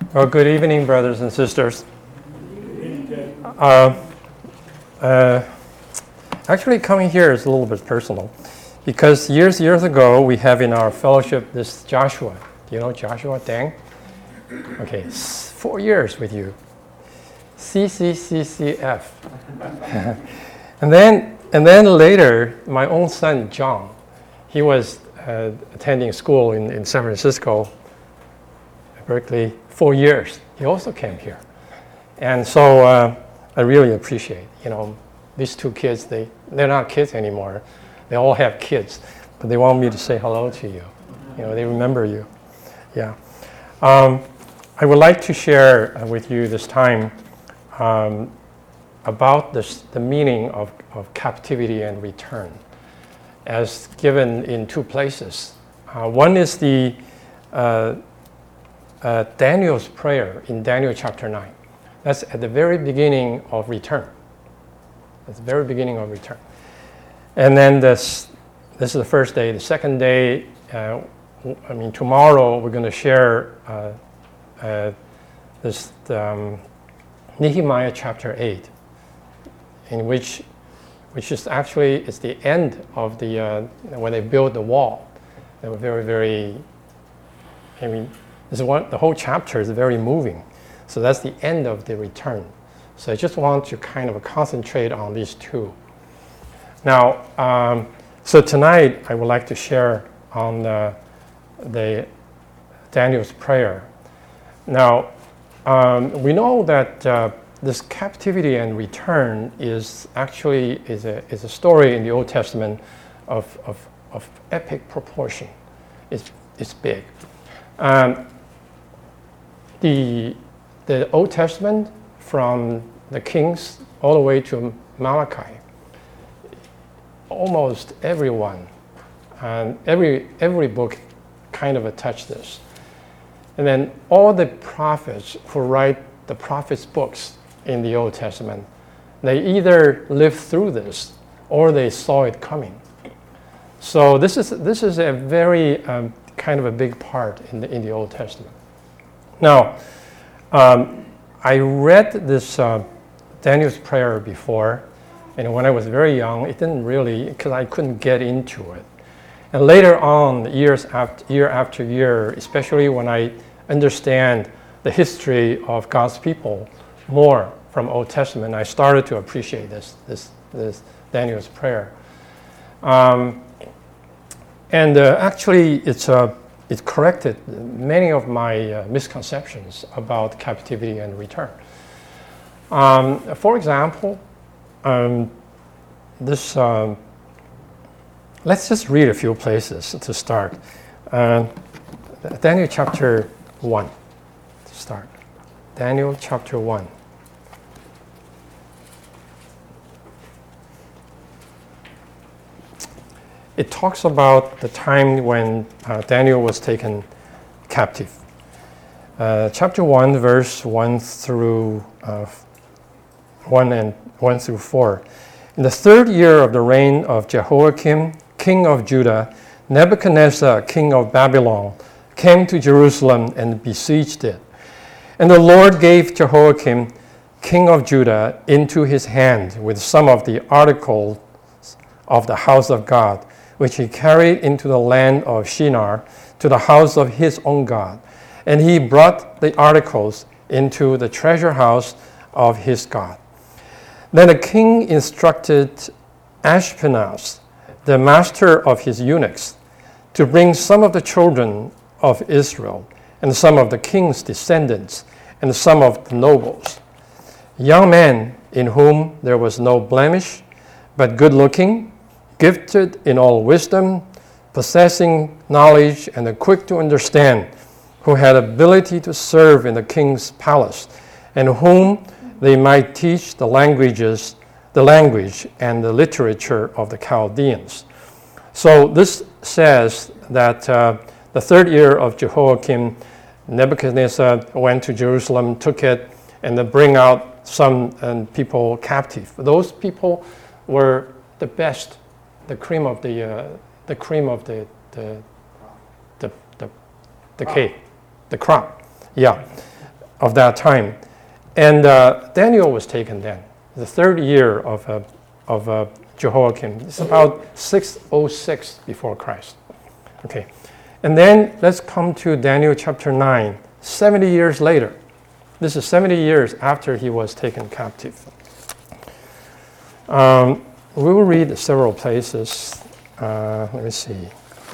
Well, good evening, brothers and sisters. Uh, uh, Actually, coming here is a little bit personal, because years ago, we have in our fellowship this Joshua. Do you know Joshua Dang? Okay, 4 years with you. CCCCF. and then later, my own son, John, he was attending school in San Francisco, Berkeley, 4 years. He also came here. And so I really appreciate, these two kids, they're not kids anymore. They all have kids, but they want me to say hello to you. They remember you. Yeah. I would like to share with you this time about the meaning of captivity and return, as given in two places. One is the Daniel's prayer in Daniel chapter 9. That's at the very beginning of return. That's the very beginning of return. And then this is the first day. The second day, tomorrow we're going to share Nehemiah chapter 8, in which is actually it's the end of the when they built the wall. They were very, the whole chapter is very moving. So that's the end of the return. So I just want to kind of concentrate on these two. Now, so tonight I would like to share on the Daniel's prayer. Now, we know that this captivity and return is actually a story in the Old Testament of epic proportion. It's big. The Old Testament, from the Kings all the way to Malachi, almost everyone, every book kind of touched this. And then all the prophets who write the prophets' books in the Old Testament, they either lived through this or they saw it coming. So this is a very kind of a big part in the Old Testament. Now, I read this Daniel's prayer before, and when I was very young, it didn't really, because I couldn't get into it. And later on, year after year, especially when I understand the history of God's people more from Old Testament, I started to appreciate this Daniel's prayer. Actually, it corrected many of my misconceptions about captivity and return. For example, let's just read a few places to start. Daniel chapter 1 to start. Daniel chapter 1. It talks about the time when Daniel was taken captive. Chapter 1, verse 1 through 4. In the third year of the reign of Jehoiakim, king of Judah, Nebuchadnezzar, king of Babylon, came to Jerusalem and besieged it. And the Lord gave Jehoiakim, king of Judah, into his hand with some of the articles of the house of God, which he carried into the land of Shinar, to the house of his own God. And he brought the articles into the treasure house of his God. Then the king instructed Ashpenaz, the master of his eunuchs, to bring some of the children of Israel, and some of the king's descendants, and some of the nobles, young men in whom there was no blemish, but good-looking, gifted in all wisdom, possessing knowledge and quick to understand, who had ability to serve in the king's palace, and whom they might teach the language and the literature of the Chaldeans. So this says that the third year of Jehoiakim, Nebuchadnezzar went to Jerusalem, took it, and then bring out some people captive. Those people were the best, the cream of the cake, the crop. Yeah. of that time. And Daniel was taken then, the third year of Jehoiakim. It's about 606 before Christ. Okay, and then let's come to Daniel chapter 9, 70 years later. This is 70 years after he was taken captive. We will read several places. Let me see.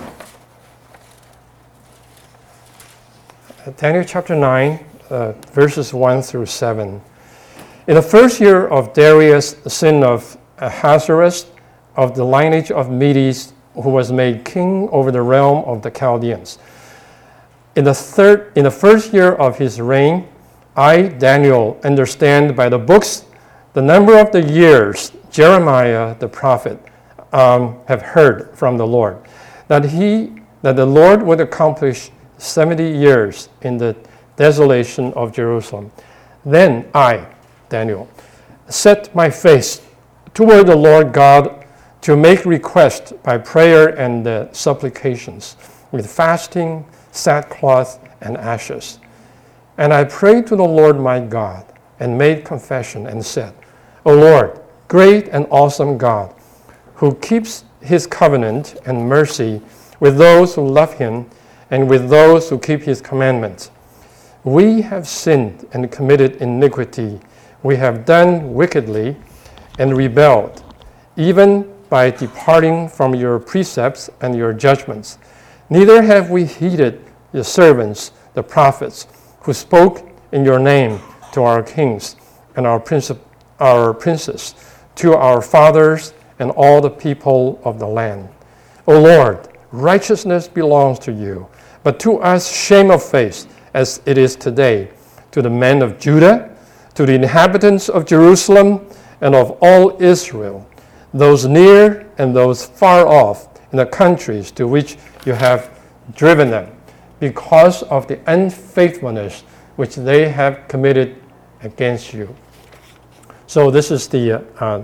Daniel chapter 9, verses 1 through 7. In the first year of Darius, son of Ahasuerus, of the lineage of Medes, who was made king over the realm of the Chaldeans. In the first year of his reign, I, Daniel, understand by the books the number of the years Jeremiah the prophet have heard from the Lord, that the Lord would accomplish 70 years in the desolation of Jerusalem. Then I, Daniel, set my face toward the Lord God to make request by prayer and supplications, with fasting, sackcloth, and ashes. And I prayed to the Lord my God, and made confession, and said, O Lord, great and awesome God, who keeps his covenant and mercy with those who love him, and with those who keep his commandments. We have sinned and committed iniquity. We have done wickedly and rebelled, even by departing from your precepts and your judgments. Neither have we heeded your servants, the prophets, who spoke in your name to our kings and our princes, to our fathers and all the people of the land. O Lord, righteousness belongs to you, but to us shame of face, as it is today, to the men of Judah, to the inhabitants of Jerusalem, and of all Israel, those near and those far off in the countries to which you have driven them, because of the unfaithfulness which they have committed against you. So this is the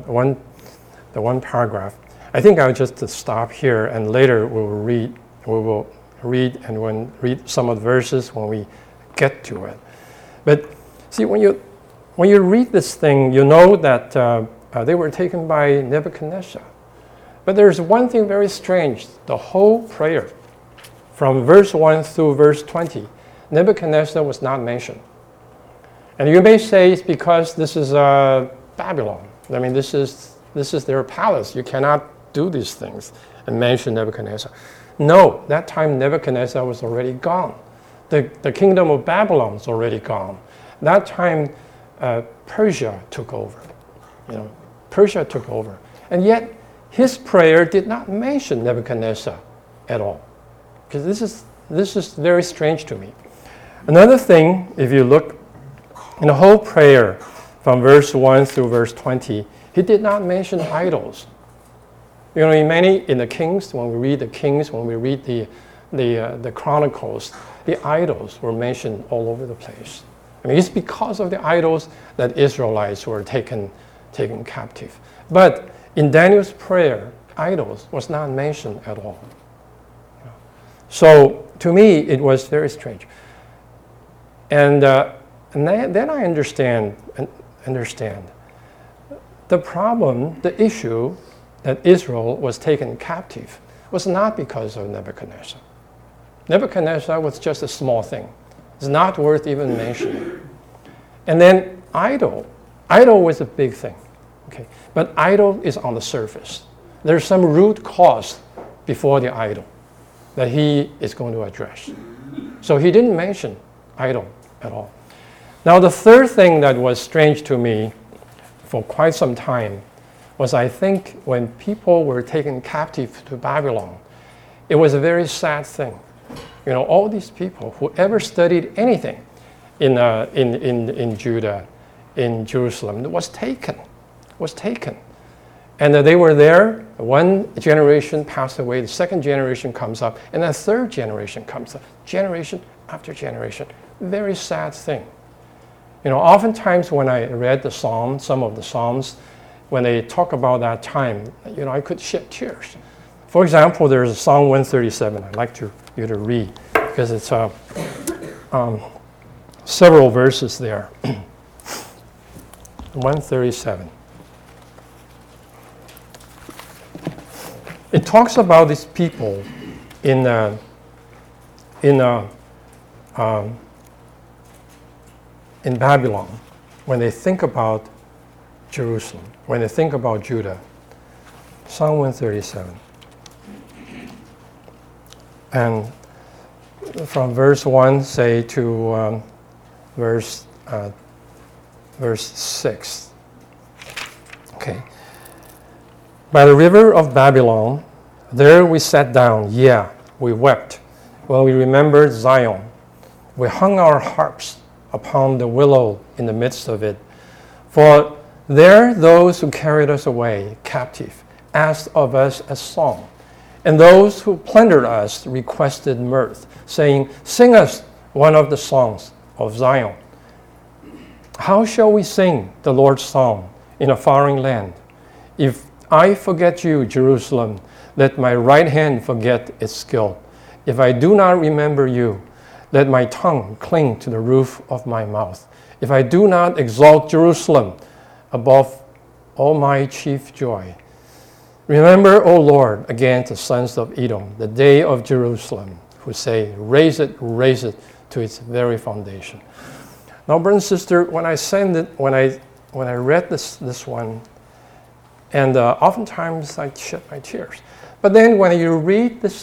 one paragraph. I think I'll just stop here, and later we will read some of the verses when we get to it. But see, when you read this thing, you know that they were taken by Nebuchadnezzar. But there's one thing very strange. The whole prayer, from verse 1 through verse 20, Nebuchadnezzar was not mentioned. And you may say it's because this is Babylon. I mean, this is their palace. You cannot do these things and mention Nebuchadnezzar. No, that time Nebuchadnezzar was already gone. The kingdom of Babylon is already gone. That time Persia took over. Persia took over. And yet his prayer did not mention Nebuchadnezzar at all. Because this is very strange to me. Another thing, if you look in the whole prayer from verse 1 through verse 20, he did not mention idols. In the Kings, when we read the Kings, when we read the Chronicles, the idols were mentioned all over the place. I mean, it's because of the idols that Israelites were taken captive. But in Daniel's prayer, idols was not mentioned at all. So to me, it was very strange. And then I understand the problem, the issue that Israel was taken captive was not because of Nebuchadnezzar. Nebuchadnezzar was just a small thing. It's not worth even mentioning. And then idol was a big thing. Okay, but idol is on the surface. There's some root cause before the idol that he is going to address. So he didn't mention idol at all. Now the third thing that was strange to me for quite some time was, I think, when people were taken captive to Babylon, it was a very sad thing. All these people who ever studied anything in Judah, in Jerusalem, was taken. And they were there. One generation passed away, the second generation comes up, and the third generation comes up, generation after generation. Very sad thing. Oftentimes when I read the Psalms, some of the Psalms, when they talk about that time, I could shed tears. For example, there's Psalm 137. I'd like you to read, because it's Psalm several verses there. 137. It talks about these people in Babylon when they think about Jerusalem, when they think about Judah. Psalm 137. And from verse 1, say, to verse 6. Okay. By the river of Babylon, there we sat down. Yeah, we wept. Well, we remembered Zion. We hung our harps upon the willow in the midst of it. For there those who carried us away captive asked of us a song. And those who plundered us requested mirth, saying, sing us one of the songs of Zion. How shall we sing the Lord's song in a foreign land? If I forget you, Jerusalem, let my right hand forget its skill. If I do not remember you, let my tongue cling to the roof of my mouth. If I do not exalt Jerusalem above all my chief joy. Remember, O Lord, against the sons of Edom, the day of Jerusalem, who say, raise it to its very foundation. Now, brother and sister, when I read this one, and oftentimes I shed my tears. But then when you read this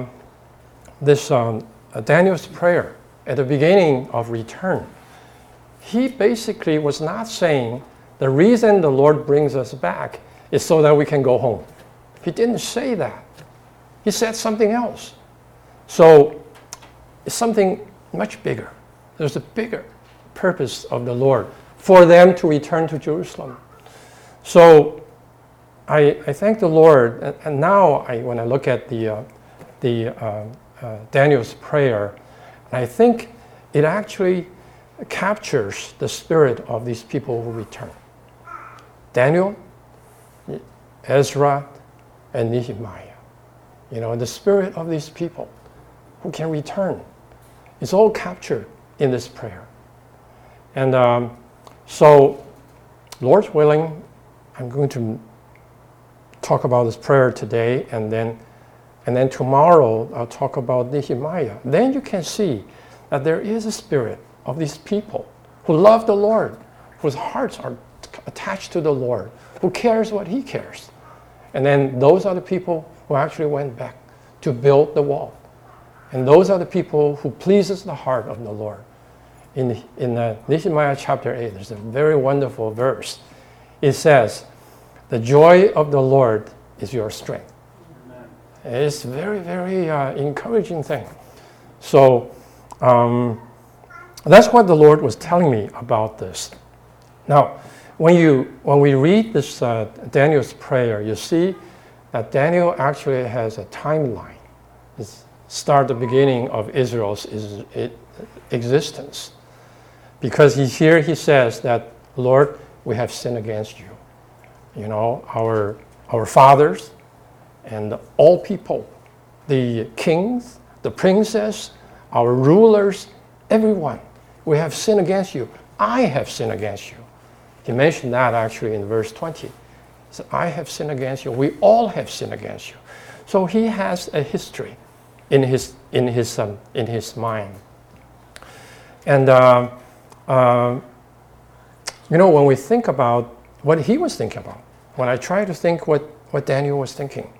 Daniel's prayer at the beginning of return, he basically was not saying the reason the Lord brings us back is so that we can go home. He didn't say that. He said something else. So it's something much bigger. There's a bigger purpose of the Lord for them to return to Jerusalem. So I thank the Lord, and now when I look at Daniel's prayer, I think it actually captures the spirit of these people who return. Daniel, Ezra, and Nehemiah. The spirit of these people who can return is all captured in this prayer. And so, Lord willing, I'm going to talk about this prayer today, and then tomorrow I'll talk about Nehemiah. Then you can see that there is a spirit of these people who love the Lord, whose hearts are attached to the Lord, who cares what He cares. And then those are the people who actually went back to build the wall. And those are the people who pleases the heart of the Lord. In Nehemiah chapter 8, there's a very wonderful verse. It says, the joy of the Lord is your strength. Amen. It's a very, very encouraging thing. So that's what the Lord was telling me about this. Now, when we read this Daniel's prayer, you see that Daniel actually has a timeline. It's the beginning of Israel's existence. Because here he says that, Lord, we have sinned against you. Our fathers and all people, the kings, the princes, our rulers, everyone, we have sinned against you. I have sinned against you. He mentioned that actually in verse 20. He said, I have sinned against you. We all have sinned against you. So he has a history in his mind. And when we think about what he was thinking about, when I try to think what Daniel was thinking,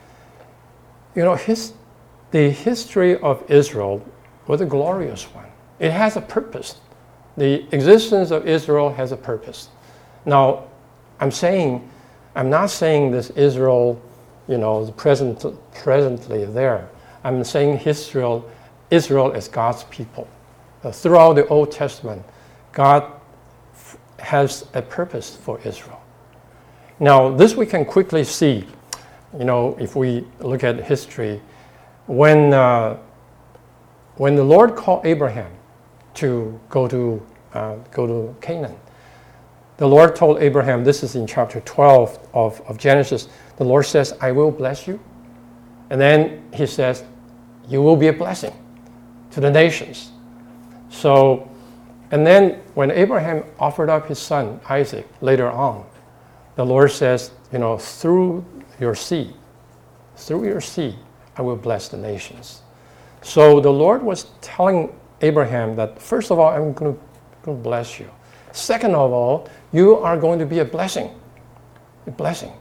the history of Israel was a glorious one. It has a purpose. The existence of Israel has a purpose. Now, I'm not saying this Israel, presently there. I'm saying Israel is God's people. Throughout the Old Testament, God has a purpose for Israel. Now, this we can quickly see, if we look at history, when the Lord called Abraham to go to Canaan, the Lord told Abraham, this is in chapter 12 of Genesis, the Lord says, I will bless you. And then he says, you will be a blessing to the nations. So And then when Abraham offered up his son, Isaac, later on, the Lord says, through your seed, I will bless the nations. So the Lord was telling Abraham that, first of all, I'm going to bless you. Second of all, you are going to be a blessing. A blessing.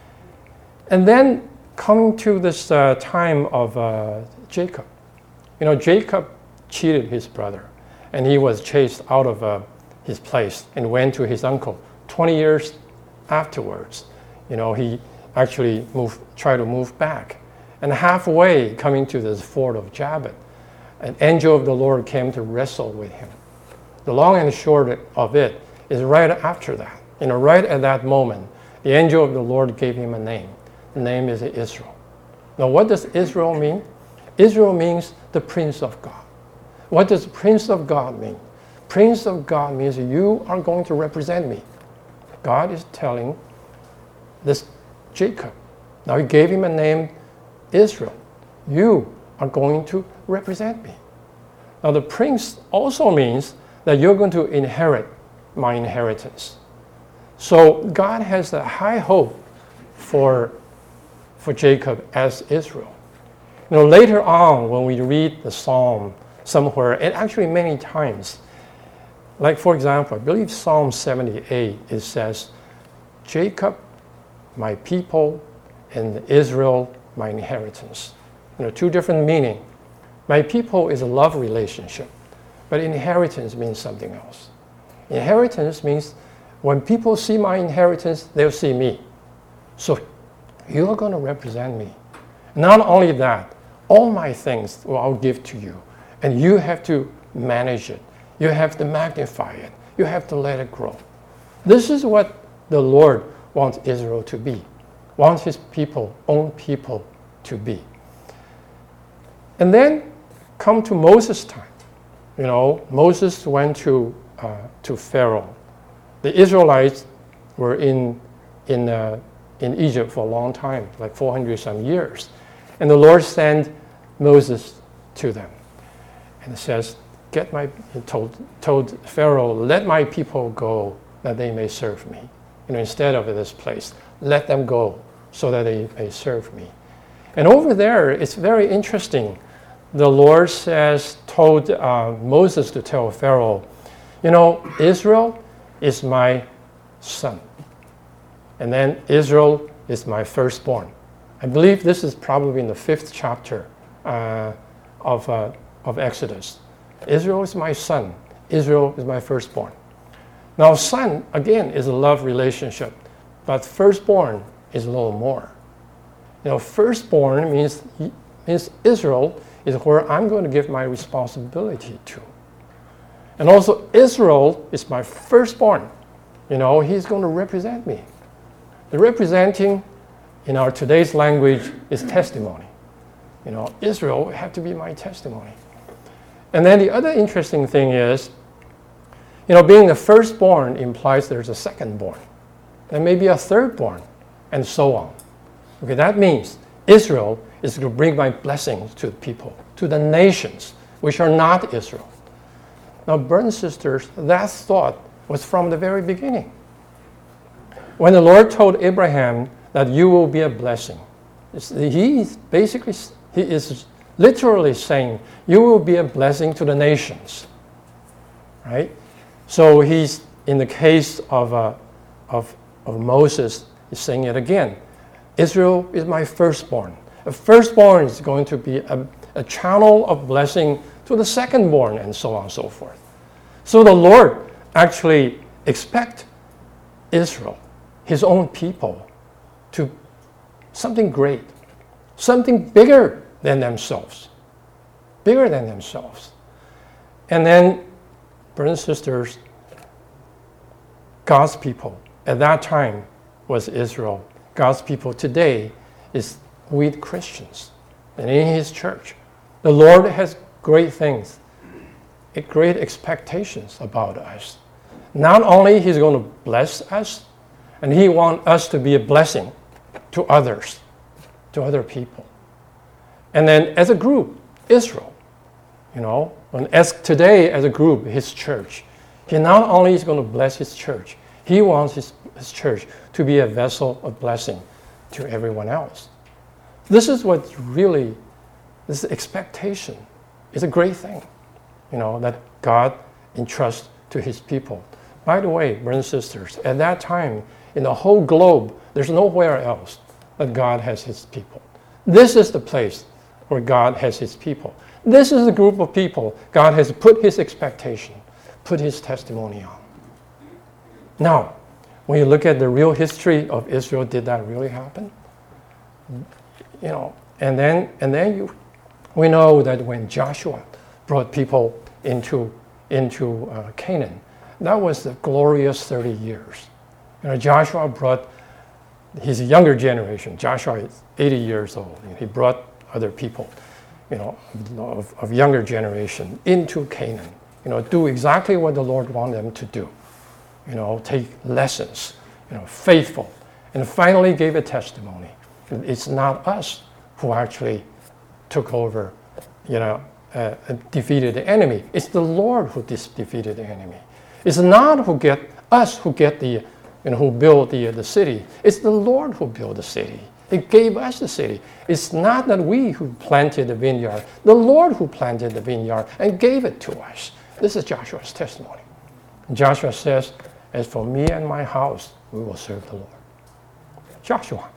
And then coming to this time of Jacob. Jacob cheated his brother, and he was chased out of his place and went to his uncle. 20 years afterwards, he actually tried to move back. And halfway coming to this ford of Jabbok, an angel of the Lord came to wrestle with him. The long and short of it is right after that. Right at that moment, the angel of the Lord gave him a name. The name is Israel. Now, what does Israel mean? Israel means the Prince of God. What does Prince of God mean? Prince of God means you are going to represent me. God is telling this Jacob. Now, he gave him a name, Israel. You are going to represent me. Now, the prince also means that you're going to inherit my inheritance. So God has a high hope for Jacob as Israel. Later on, when we read the psalm somewhere, and actually many times, like for example, I believe Psalm 78, it says, Jacob, my people, and Israel, my inheritance. Two different meaning. My people is a love relationship, but inheritance means something else. Inheritance means when people see my inheritance, they'll see me. So you are going to represent me. Not only that, all my things I'll give to you, and you have to manage it. You have to magnify it. You have to let it grow. This is what the Lord wants Israel to be, wants his own people to be. And then come to Moses' time. Moses went to Pharaoh. The Israelites were in Egypt for a long time, like 400 some years. And the Lord sent Moses to them. And it says, he told Pharaoh, let my people go that they may serve me. Instead of this place, let them go so that they may serve me. And over there, it's very interesting. The Lord told Moses to tell Pharaoh, Israel is my son. And then Israel is my firstborn. I believe this is probably in the 5th chapter of Exodus. Israel is my son. Israel is my firstborn. Now, son, again, is a love relationship, but firstborn is a little more. Firstborn means Israel is where I'm going to give my responsibility to. And also, Israel is my firstborn. He's going to represent me. The representing in our today's language is testimony. Israel have to be my testimony. And then the other interesting thing is, being the firstborn implies there's a secondborn. There may be a thirdborn, and so on. Okay, that means Israel is to bring my blessings to the people, to the nations, which are not Israel. Now, brothers and sisters, that thought was from the very beginning. When the Lord told Abraham that you will be a blessing, he is literally saying, you will be a blessing to the nations, right? So he's, in the case of Moses, he's saying it again. Israel is my firstborn. A firstborn is going to be a channel of blessing to the secondborn, and so on and so forth. So the Lord actually expects Israel, his own people, to something great, something bigger than themselves. Bigger than themselves. And then, brothers and sisters, God's people at that time was Israel. God's people today is we Christians and in his church. The Lord has great things, great expectations about us. Not only he's going to bless us, and he wants us to be a blessing to others, to other people. And then as a group, Israel, and as today as a group, his church, He not only is going to bless his church, he wants his church to be a vessel of blessing to everyone else. This is what really, this expectation is a great thing, that God entrusts to his people. By the way, brothers and sisters, at that time, in the whole globe, there's nowhere else that God has his people. This is the place where God has his people. This is the group of people God has put his expectation, put his testimony on. Now, when you look at the real history of Israel, did that really happen? And then we know that when Joshua brought people into Canaan, that was the glorious 30 years. Joshua brought his younger generation. Joshua is 80 years old. He brought other people, of younger generation into Canaan. Do exactly what the Lord wanted them to do. Take lessons, faithful, and finally gave a testimony. It's not us who actually took over, defeated the enemy. It's the Lord who defeated the enemy. It's not who build the city. It's the Lord who built the city. He gave us the city. It's not that we who planted the vineyard. The Lord who planted the vineyard and gave it to us. This is Joshua's testimony. Joshua says, as for me and my house, we will serve the Lord. Joshua.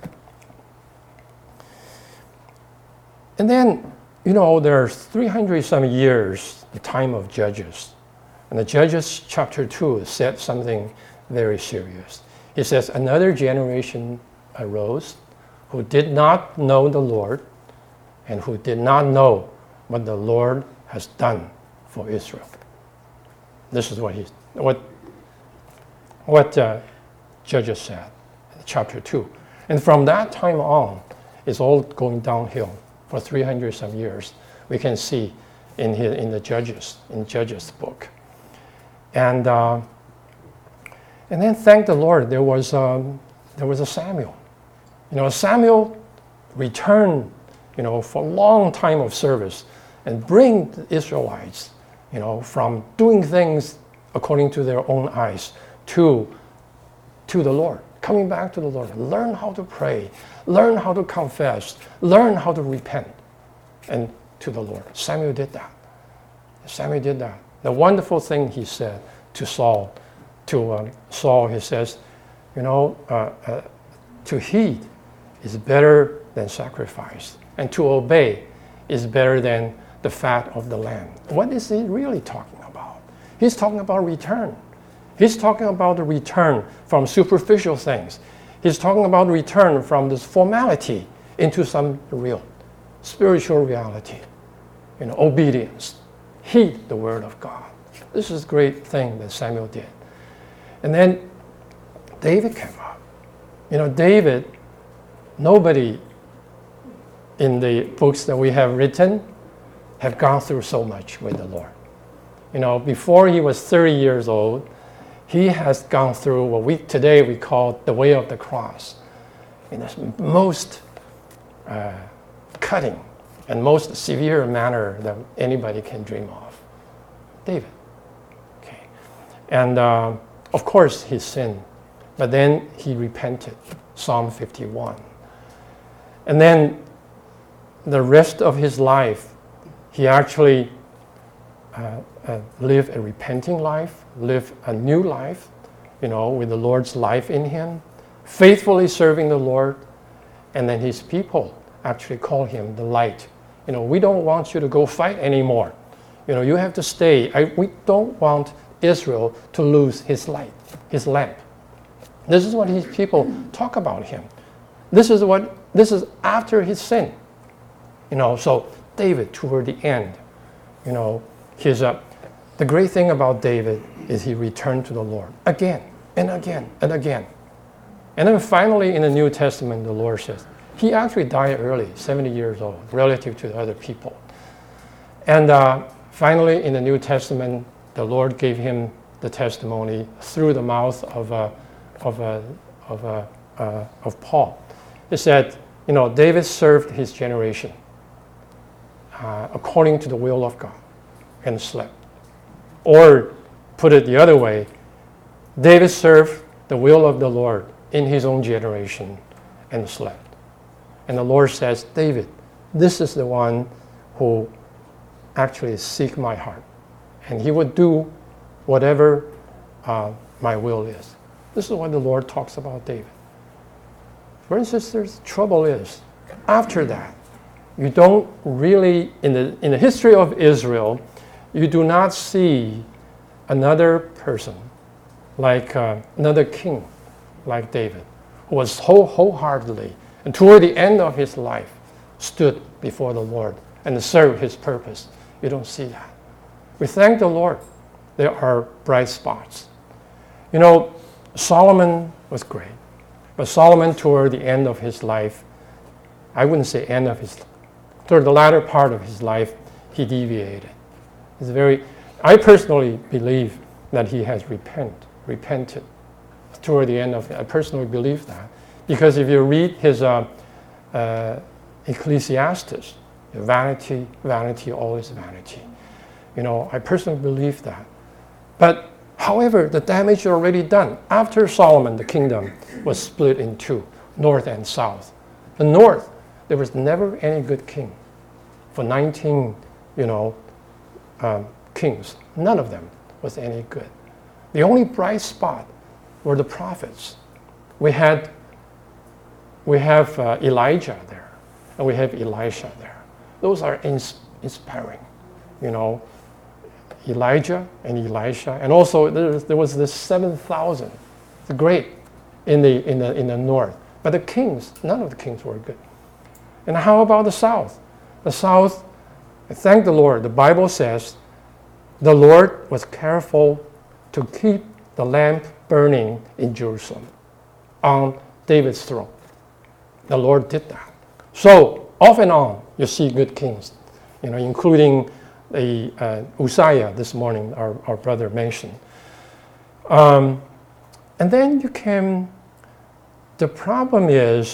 And then, there's 300 some years, the time of Judges. And the Judges chapter 2 said something very serious. He says, another generation arose who did not know the Lord and who did not know what the Lord has done for Israel. This is what Judges said, chapter 2. And from that time on, it's all going downhill for 300 some years. We can see in the Judges book. And then thank the Lord, there was a Samuel. Samuel returned, for a long time of service and bring the Israelites, from doing things according to their own eyes to the Lord, coming back to the Lord. Learn how to pray, learn how to confess, learn how to repent, and to the Lord. Samuel did that. The wonderful thing he said to Saul, he says, to heed is better than sacrifice, and to obey is better than the fat of the lamb. What is he really talking about? He's talking about return. He's talking about the return from superficial things. He's talking about return from this formality into some real spiritual reality. Obedience. Heed the word of God. This is a great thing that Samuel did. And then David came up. David, nobody in the books that we have written have gone through so much with the Lord. Before he was 30 years old, he has gone through what today we call the way of the cross, in the most cutting and most severe manner that anybody can dream of. David. Okay. And of course he sinned, but then he repented. Psalm 51. And then the rest of his life, he actually lived a repenting life, lived a new life, with the Lord's life in him, faithfully serving the Lord. And then his people actually call him the light. We don't want you to go fight anymore. You have to stay. We don't want Israel to lose his light, his lamp. This is what his people talk about him. This is after his sin. So David, toward the end, the great thing about David is he returned to the Lord again and again and again. And then finally in the New Testament, the Lord says, he actually died early, 70 years old, relative to the other people. And finally in the New Testament, the Lord gave him the testimony through the mouth of Paul. He said, David served his generation according to the will of God and slept. Or put it the other way, David served the will of the Lord in his own generation and slept. And the Lord says, David, this is the one who actually seek my heart. And he would do whatever my will is. This is what the Lord talks about David. Brothers and sisters, trouble is, after that, you don't really, in the history of Israel, you do not see another person like another king like David, who was wholeheartedly, and toward the end of his life, stood before the Lord and served his purpose. You don't see that. We thank the Lord. There are bright spots. You know, Solomon was great, but Solomon toward the end of his life, I wouldn't say end of his, toward the latter part of his life, he deviated. I personally believe that he has repented toward the end of it. I personally believe that. Because if you read his Ecclesiastes, vanity, vanity, always vanity. You know, I personally believe that. But however, the damage already done. After Solomon, the kingdom was split in two, north and south. The north, there was never any good king. For 19, kings, none of them was any good. The only bright spot were the prophets. We have Elijah there, and we have Elisha there. Those are inspiring, Elijah and Elisha, and also there was this 7,000, the great in the north. But the kings, none of the kings were good. And how about the south? The south, thank the Lord. The Bible says the Lord was careful to keep the lamp burning in Jerusalem on David's throne. The Lord did that. So off and on, you see good kings, including Uzziah this morning, our brother mentioned. And then the problem is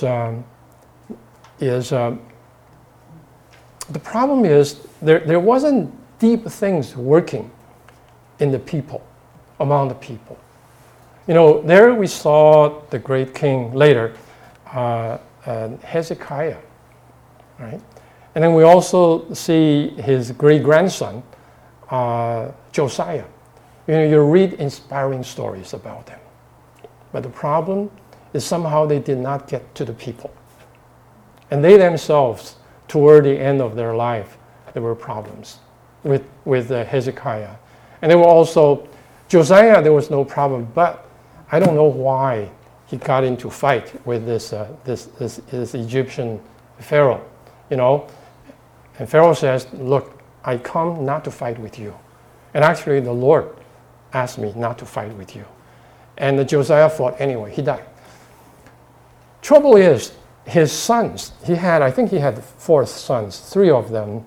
there wasn't deep things working in the people, among the people. There we saw the great king later, Hezekiah, right? And then we also see his great-grandson, Josiah. You read inspiring stories about them. But the problem is somehow they did not get to the people. And they themselves, toward the end of their life, there were problems with Hezekiah. And there were also, Josiah, there was no problem, but I don't know why he got into fight with this Egyptian Pharaoh, And Pharaoh says, look, I come not to fight with you. And actually the Lord asked me not to fight with you. And Josiah fought anyway, he died. Trouble is, his sons, I think he had 4 sons, 3 of them,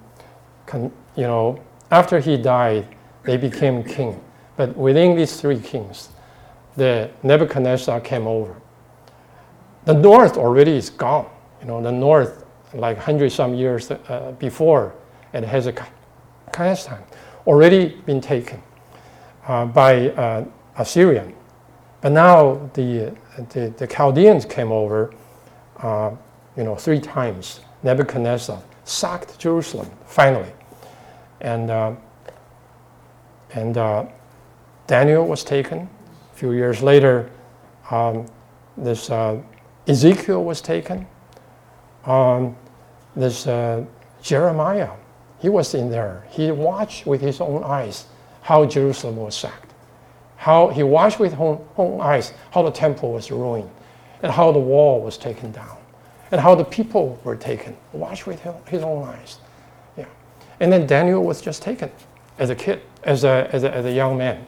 after he died, they became king. But within these 3 kings, the Nebuchadnezzar came over. The north already is gone. The north, like 100-some years before at Hezekiah's time, already been taken by Assyrian. But now the Chaldeans came over, 3 times. Nebuchadnezzar sacked Jerusalem finally, and Daniel was taken. A few years later, this Ezekiel was taken. This Jeremiah, he was in there. He watched with his own eyes how Jerusalem was sacked. How he watched with his own eyes how the temple was ruined, and how the wall was taken down, and how the people were taken. Watched with his own eyes. Yeah. And then Daniel was just taken as a kid, as a young man.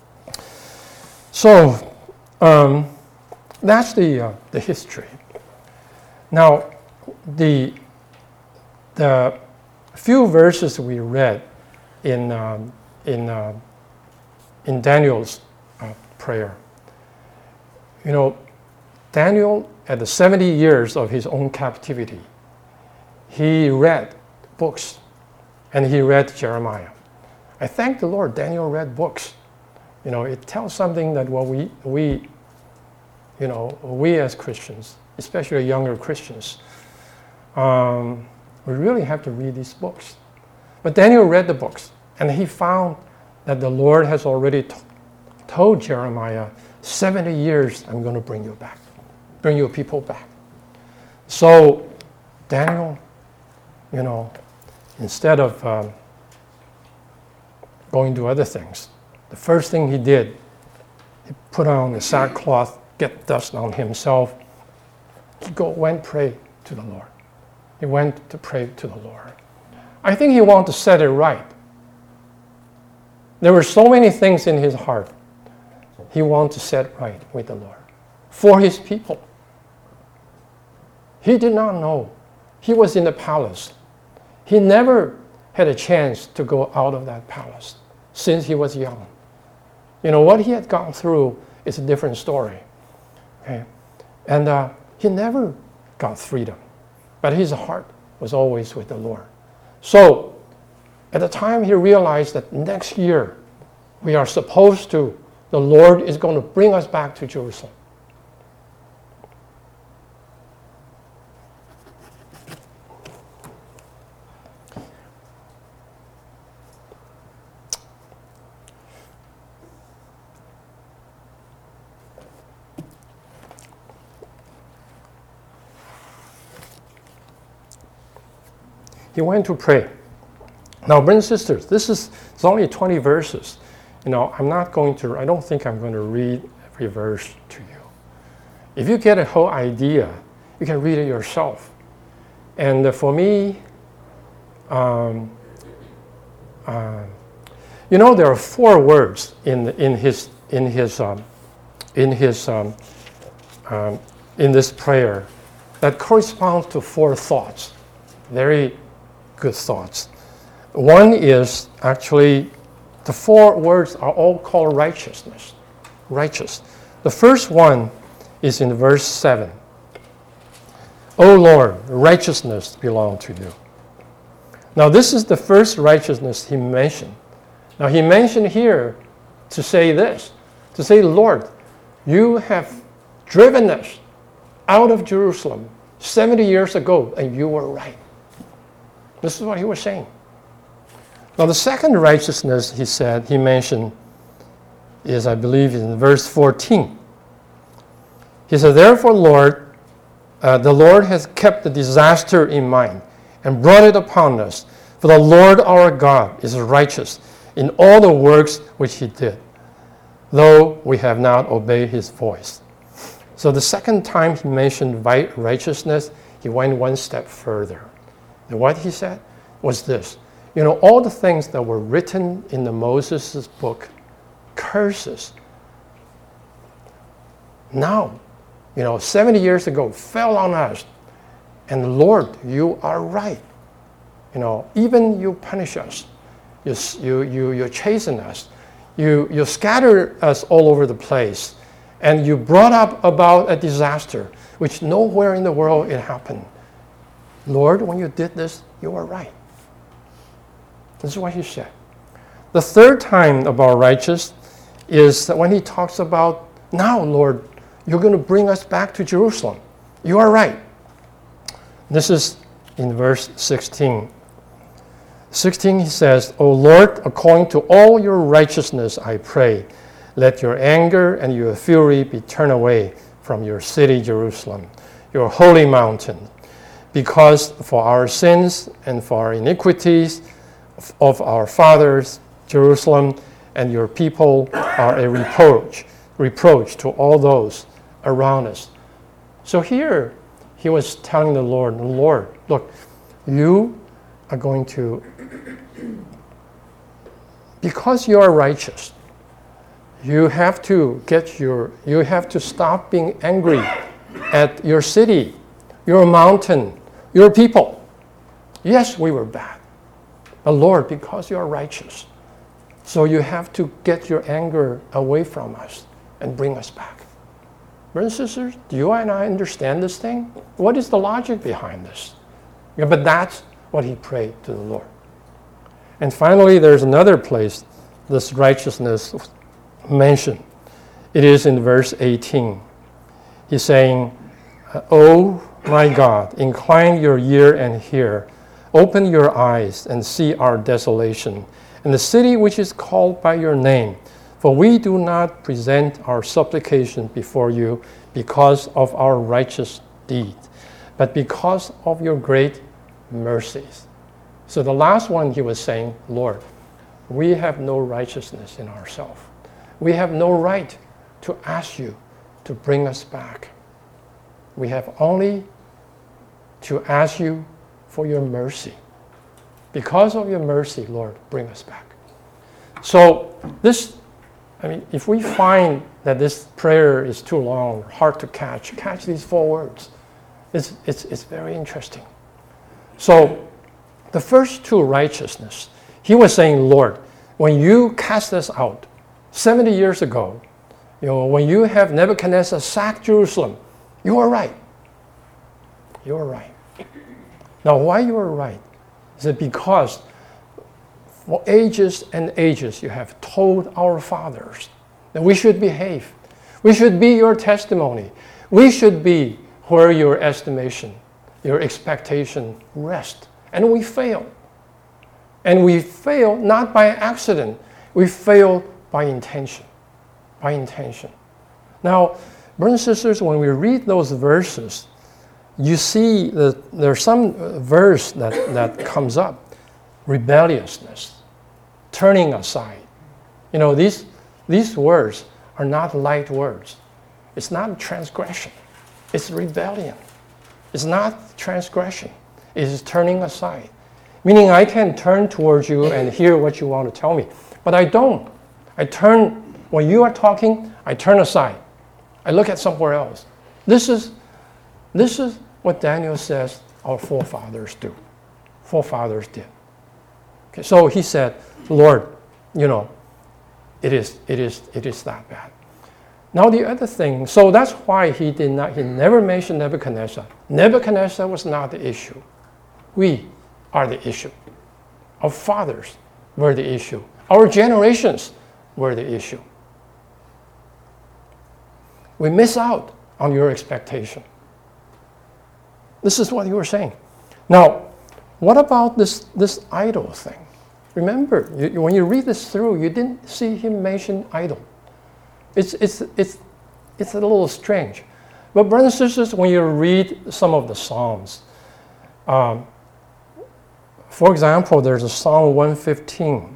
So that's the history. Now, the few verses we read in Daniel's prayer, Daniel, at the 70 years of his own captivity, he read books, and he read Jeremiah. I thank the Lord, Daniel read books. It tells something that we as Christians, especially younger Christians, we really have to read these books. But Daniel read the books, and he found that the Lord has already told Jeremiah, 70 years I'm going to bring you back, bring your people back. So Daniel, instead of going to other things, the first thing he did, he put on the sackcloth, get dust on himself. He went pray to the Lord. He went to pray to the Lord. I think he wanted to set it right. There were so many things in his heart. He wanted to set right with the Lord for his people. He did not know. He was in the palace. He never had a chance to go out of that palace since he was young. What he had gone through is a different story. Okay? And he never got freedom. But his heart was always with the Lord. So, at the time he realized that next year the Lord is going to bring us back to Jerusalem. He went to pray. Now, brothers and sisters, it's only 20 verses. I don't think I'm going to read every verse to you. If you get a whole idea, you can read it yourself. And for me, there are 4 words in this prayer that corresponds to 4 thoughts. Very good thoughts. One is actually, the 4 words are all called righteousness. Righteous. The first one is in verse 7. O Lord, righteousness belongs to you. Now this is the first righteousness he mentioned. Now he mentioned here to say this, to say, Lord, you have driven us out of Jerusalem 70 years ago, and you were right. This is what he was saying. Now the second righteousness he mentioned is, I believe, in verse 14. He said, therefore, Lord, the Lord has kept the disaster in mind and brought it upon us. For the Lord our God is righteous in all the works which he did, though we have not obeyed his voice. So the second time he mentioned righteousness, he went one step further. And what he said was this. All the things that were written in the Moses' book, curses, now, 70 years ago, fell on us. And Lord, you are right. Even you punish us. You chasten us. You scatter us all over the place. And you brought up about a disaster, which nowhere in the world it happened. Lord, when you did this, you were right. This is what he said. The third time about righteous is that when he talks about, now, Lord, you're going to bring us back to Jerusalem. You are right. This is in verse 16. 16, he says, O Lord, according to all your righteousness, I pray, let your anger and your fury be turned away from your city, Jerusalem, your holy mountain. Because for our sins and for our iniquities of our fathers, Jerusalem and your people are a reproach to all those around us. So here he was telling the Lord, look, you are going to, because you are righteous, you have to stop being angry at your city, your mountain, your people. Yes, we were bad. But Lord, because you are righteous, so you have to get your anger away from us and bring us back. Brothers and sisters, do you and I understand this thing? What is the logic behind this? Yeah, but that's what he prayed to the Lord. And finally, there's another place this righteousness mentioned. It is in verse 18. He's saying, "Oh my God, incline your ear and hear. Open your eyes and see our desolation, and the city which is called by your name. For we do not present our supplication before you because of our righteous deed, but because of your great mercies." So the last one he was saying, Lord, we have no righteousness in ourselves. We have no right to ask you to bring us back. We have only to ask you for your mercy. Because of your mercy, Lord, bring us back. So if we find that this prayer is too long, hard to catch these 4 words. It's very interesting. So the first 2, righteousness, he was saying, Lord, when you cast us out 70 years ago, when you have Nebuchadnezzar sack Jerusalem, you are right. You are right. Now, why you are right? Is it because for ages and ages you have told our fathers that we should behave. We should be your testimony. We should be where your estimation, your expectation rest. And we fail. And we fail not by accident. We fail by intention. By intention. Now, brothers and sisters, when we read those verses, you see that there's some verse that comes up. Rebelliousness. Turning aside. These words are not light words. It's not transgression. It's rebellion. It's not transgression. It is turning aside. Meaning I can turn towards you and hear what you want to tell me. But I don't. When you are talking, I turn aside. I look at somewhere else. This is what Daniel says our forefathers do. Forefathers did. Okay, so he said, Lord, it is that bad. Now the other thing, so that's why he never mentioned Nebuchadnezzar. Nebuchadnezzar was not the issue. We are the issue. Our fathers were the issue. Our generations were the issue. We miss out on your expectation. This is what you were saying. Now, what about this idol thing? Remember, when you read this through, you didn't see him mention idol. It's a little strange. But brothers and sisters, when you read some of the Psalms, for example, there's a Psalm 115.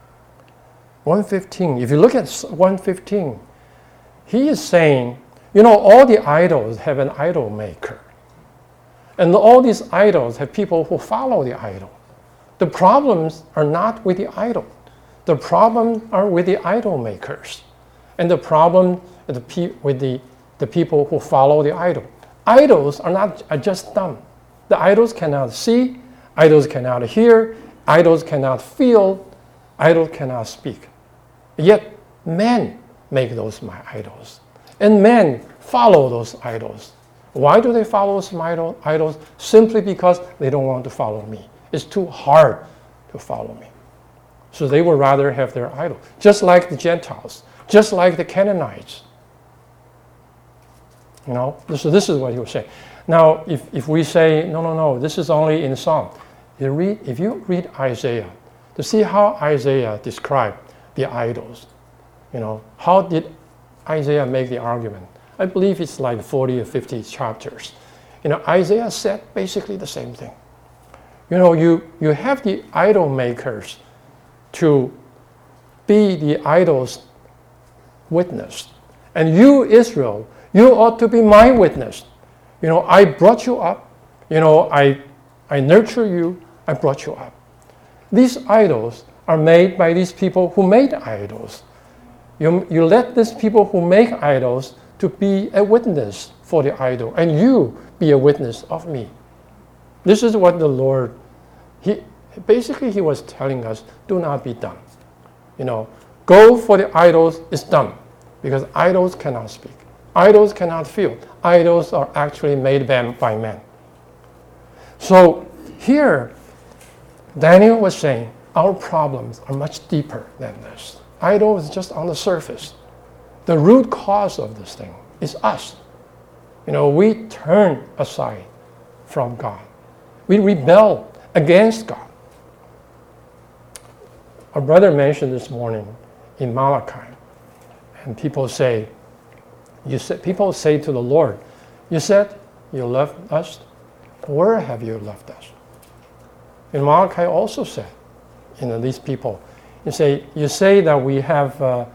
115. If you look at 115, he is saying, all the idols have an idol maker. And all these idols have people who follow the idol. The problems are not with the idol. The problem are with the idol makers. And the problem with the people who follow the idol. Idols are just dumb. The idols cannot see, idols cannot hear, idols cannot feel, idols cannot speak. Yet men make those my idols. And men follow those idols. Why do they follow some idols? Simply because they don't want to follow me. It's too hard to follow me. So they would rather have their idol. Just like the Gentiles. Just like the Canaanites. So this is what he was saying. Now, if we say, no, this is only in Psalm. If you read Isaiah, to see how Isaiah described the idols, how did Isaiah make the argument? I believe it's like 40 or 50 chapters. Isaiah said basically the same thing. You have the idol makers to be the idol's witness. And you, Israel, you ought to be my witness. I brought you up. I nurture you. I brought you up. These idols are made by these people who made idols. You let these people who make idols to be a witness for the idol, and you be a witness of me. This is what the Lord, he was telling us, do not be dumb. Go for the idols is dumb, because idols cannot speak. Idols cannot feel. Idols are actually made by men. So here, Daniel was saying, our problems are much deeper than this. Idol is just on the surface. The root cause of this thing is us. We turn aside from God. We rebel against God. Our brother mentioned this morning in Malachi, and people say to the Lord, you said you loved us. Where have you left us? And Malachi also said, these people, you say that we have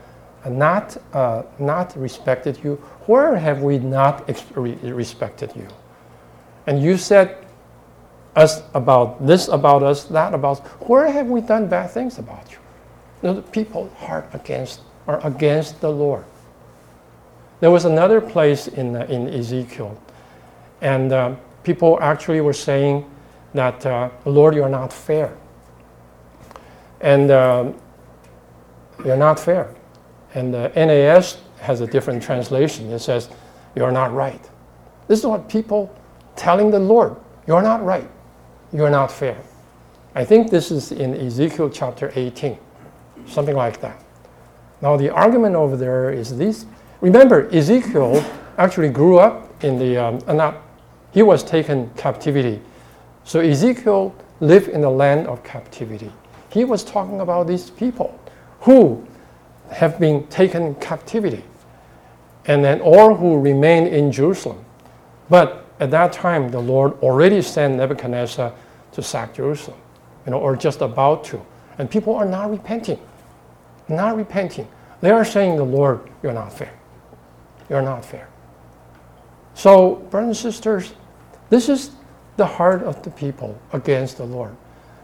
not respected you. Where have we not respected you? And you said us about this about us, that about us. Where have we done bad things about you? The people's heart are against the Lord. There was another place in Ezekiel, and people actually were saying that, Lord, you're not fair. And you're not fair. And the NAS has a different translation. It says, you're not right. This is what people telling the Lord, you're not right. You're not fair. I think this is in Ezekiel chapter 18, something like that. Now the argument over there is this. Remember, Ezekiel actually grew up in he was taken captivity. So Ezekiel lived in the land of captivity. He was talking about these people who have been taken captivity, and then or who remain in Jerusalem. But at that time, the Lord already sent Nebuchadnezzar to sack Jerusalem, or just about to. And people are not repenting. Not repenting. They are saying, the Lord, you're not fair. You're not fair. So, brothers and sisters, this is the heart of the people against the Lord.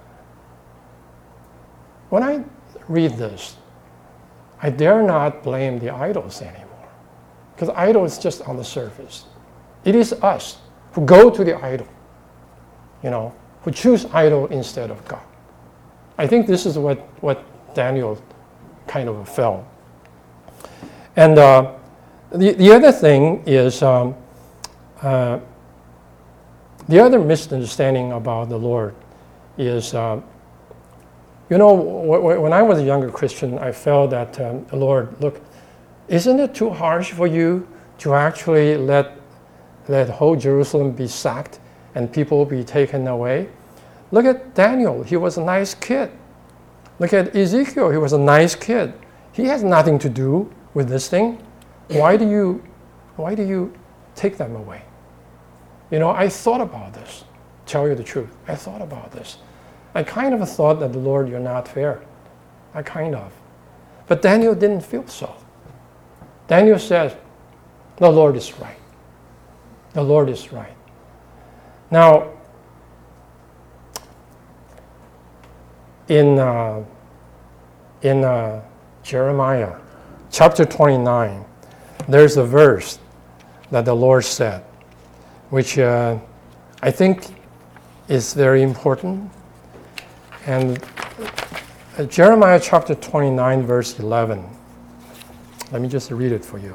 When I read this, I dare not blame the idols anymore, because idol is just on the surface. It is us who go to the idol, who choose idol instead of God. I think this is what Daniel kind of felt. And the other thing is, the other misunderstanding about the Lord is, when I was a younger Christian, I felt that, Lord, look, isn't it too harsh for you to actually let whole Jerusalem be sacked and people be taken away? Look at Daniel. He was a nice kid. Look at Ezekiel. He was a nice kid. He has nothing to do with this thing. Why do you take them away? I thought about this. Tell you the truth. I thought about this. I kind of thought that, the Lord, you're not fair. I kind of. But Daniel didn't feel so. Daniel says, the Lord is right. The Lord is right. Now, in Jeremiah chapter 29, there's a verse that the Lord said, which I think is very important. And Jeremiah chapter 29, verse 11. Let me just read it for you.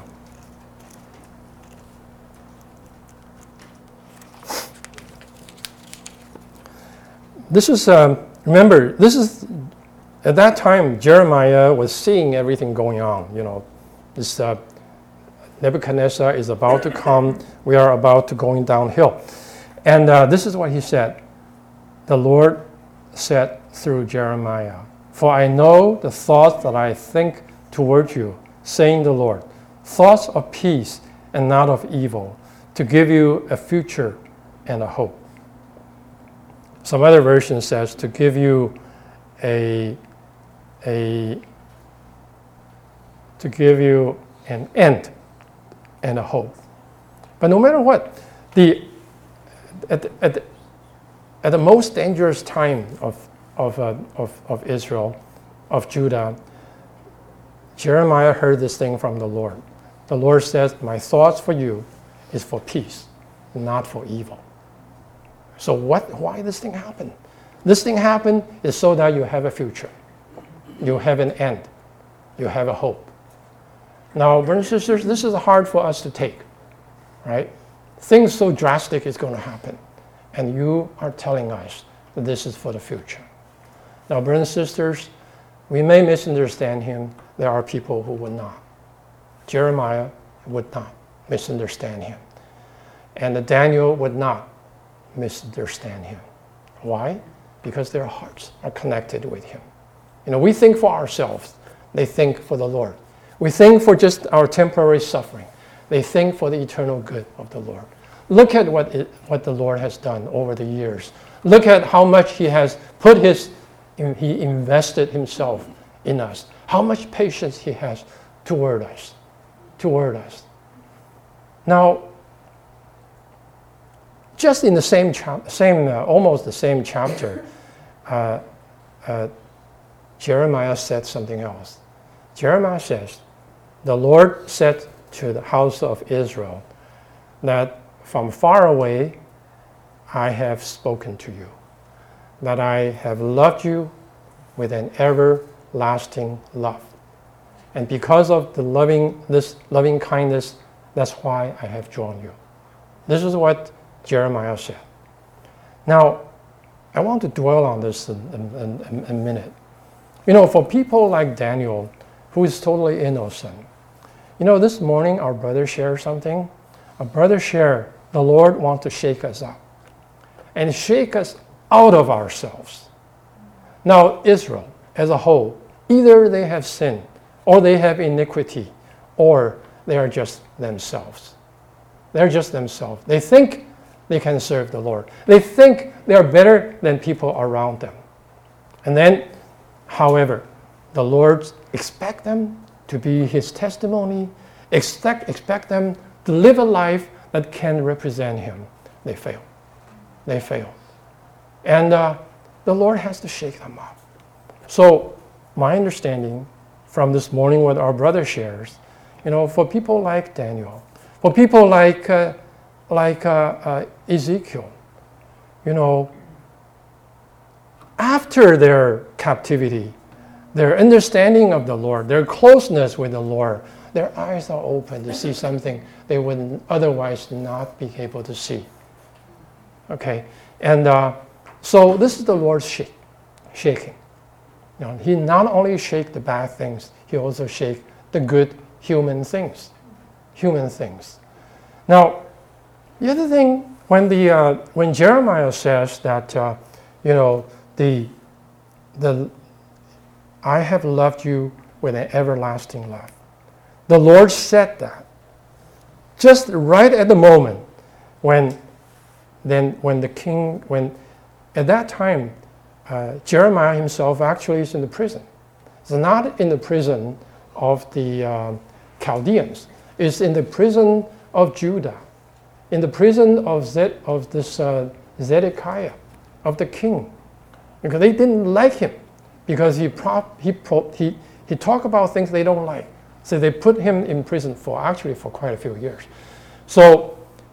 This is, remember, this is, at that time, Jeremiah was seeing everything going on. This Nebuchadnezzar is about to come. We are about to going downhill. And this is what he said. The Lord said through Jeremiah, for I know the thoughts that I think toward you, saying the Lord, thoughts of peace and not of evil, to give you a future and a hope. Some other version says to give you to give you an end and a hope. But no matter what, at the most dangerous time of Israel, of Judah, Jeremiah heard this thing from the Lord. The Lord says, my thoughts for you is for peace, not for evil. So why this thing happened? This thing happened is so that you have a future. You have an end. You have a hope. Now, brothers and sisters, this is hard for us to take, right? Things so drastic is going to happen. And you are telling us that this is for the future. Now, brothers and sisters, we may misunderstand him. There are people who will not. Jeremiah would not misunderstand him. And Daniel would not misunderstand him. Why? Because their hearts are connected with him. We think for ourselves. They think for the Lord. We think for just our temporary suffering. They think for the eternal good of the Lord. Look at what the Lord has done over the years. Look at how much he has he invested himself in us. How much patience he has toward us. Now, just in the almost the same chapter, Jeremiah said something else. Jeremiah says, the Lord said to the house of Israel that from far away I have spoken to you, that I have loved you with an everlasting love. And because of this loving kindness, that's why I have drawn you. This is what Jeremiah said. Now, I want to dwell on this in a minute. For people like Daniel, who is totally innocent, this morning our brother shared something. Our brother shared, the Lord wants to shake us up and shake us out of ourselves. Now, Israel as a whole, either they have sinned or they have iniquity or they are just themselves. They're just themselves. They think they can serve the Lord. They think they are better than people around them. And then, however, the Lord expects them to be his testimony, expect them to live a life that can represent him. They fail. And the Lord has to shake them up. So my understanding from this morning what our brother shares, for people like Daniel, for people like Ezekiel, after their captivity, their understanding of the Lord, their closeness with the Lord, their eyes are open to see something they would otherwise not be able to see. Okay, and so this is the Lord's shaking. He not only shake the bad things, he also shake the good human things. Now, the other thing, when Jeremiah says that, I have loved you with an everlasting love. The Lord said that just right at the moment when at that time, Jeremiah himself actually is in the prison. It's not in the prison of the Chaldeans. It's in the prison of Judah, in the prison of this Zedekiah, of the king, because they didn't like him, because he talked about things they don't like. So they put him in prison for quite a few years. So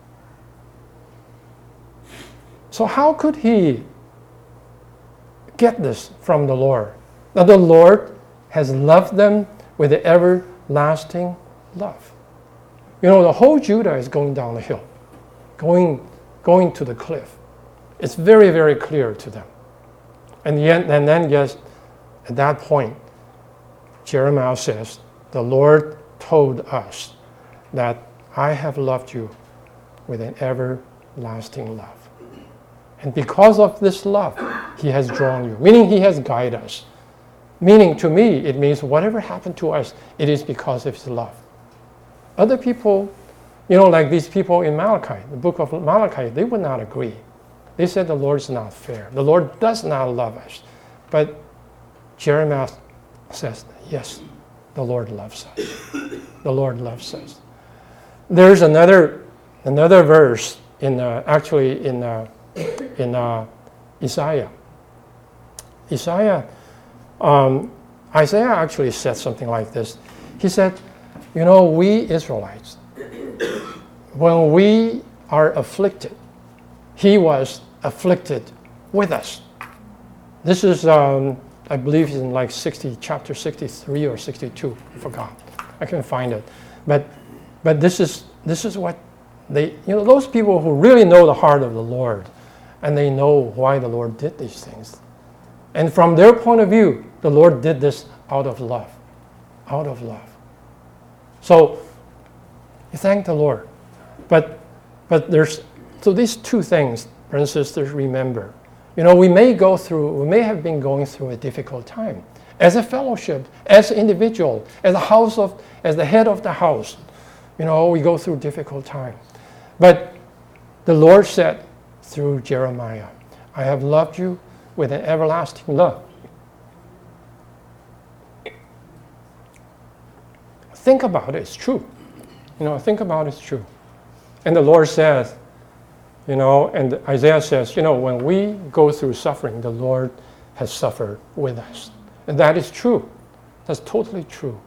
how could he get this from the Lord? That the Lord has loved them with an everlasting love. The whole Judah is going down the hill, going to the cliff. It's very, very clear to them. And then, yes, at that point, Jeremiah says, the Lord told us that I have loved you with an everlasting love. And because of this love, he has drawn you, meaning he has guided us. Meaning to me, it means whatever happened to us, it is because of his love. Other people, like these people in Malachi, the book of Malachi, they would not agree. They said the Lord is not fair. The Lord does not love us. But Jeremiah says, yes, the Lord loves us. The Lord loves us. There's another verse in Isaiah. Isaiah actually said something like this. He said, we Israelites, when we are afflicted, he was afflicted with us. This is, I believe, in like chapter 63 or 62. I forgot. I can find it. But this is what they, those people who really know the heart of the Lord, and they know why the Lord did these things. And from their point of view, the Lord did this out of love. Out of love. So you thank the Lord. But so these two things, brothers and sisters, remember. We may have been going through a difficult time. As a fellowship, as an individual, as the head of the house, we go through difficult time. But the Lord said through Jeremiah, I have loved you with an everlasting love. Think about it, it's true. Think about it, it's true. And the Lord says, and Isaiah says, when we go through suffering, the Lord has suffered with us. And that is true. That's totally true.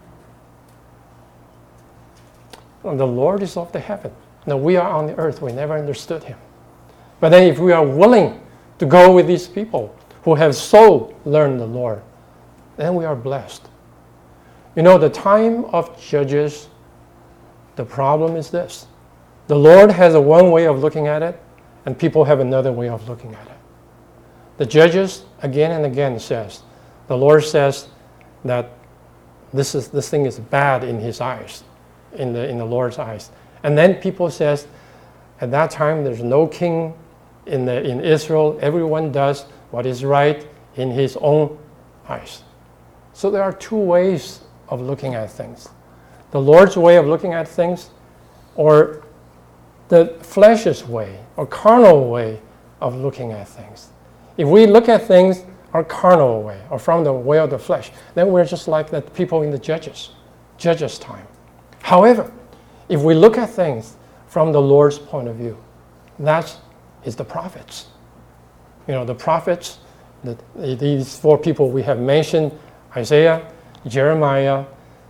And the Lord is of the heaven. Now we are on the earth. We never understood him. But then if we are willing to go with these people who have so learned the Lord, then we are blessed. The time of Judges, the problem is this. The Lord has one way of looking at it, and people have another way of looking at it. The Judges again and again the Lord says that this thing is bad in his eyes, in the Lord's eyes. And then people says, at that time there's no king in Israel. Everyone does what is right in his own eyes. So there are two ways of looking at things. The Lord's way of looking at things, or the flesh's way, or carnal way of looking at things. If we look at things our carnal way, or from the way of the flesh, then we're just like the people in the Judges' time. However, if we look at things from the Lord's point of view, that is the prophets. The prophets, these four people we have mentioned, Isaiah, Jeremiah,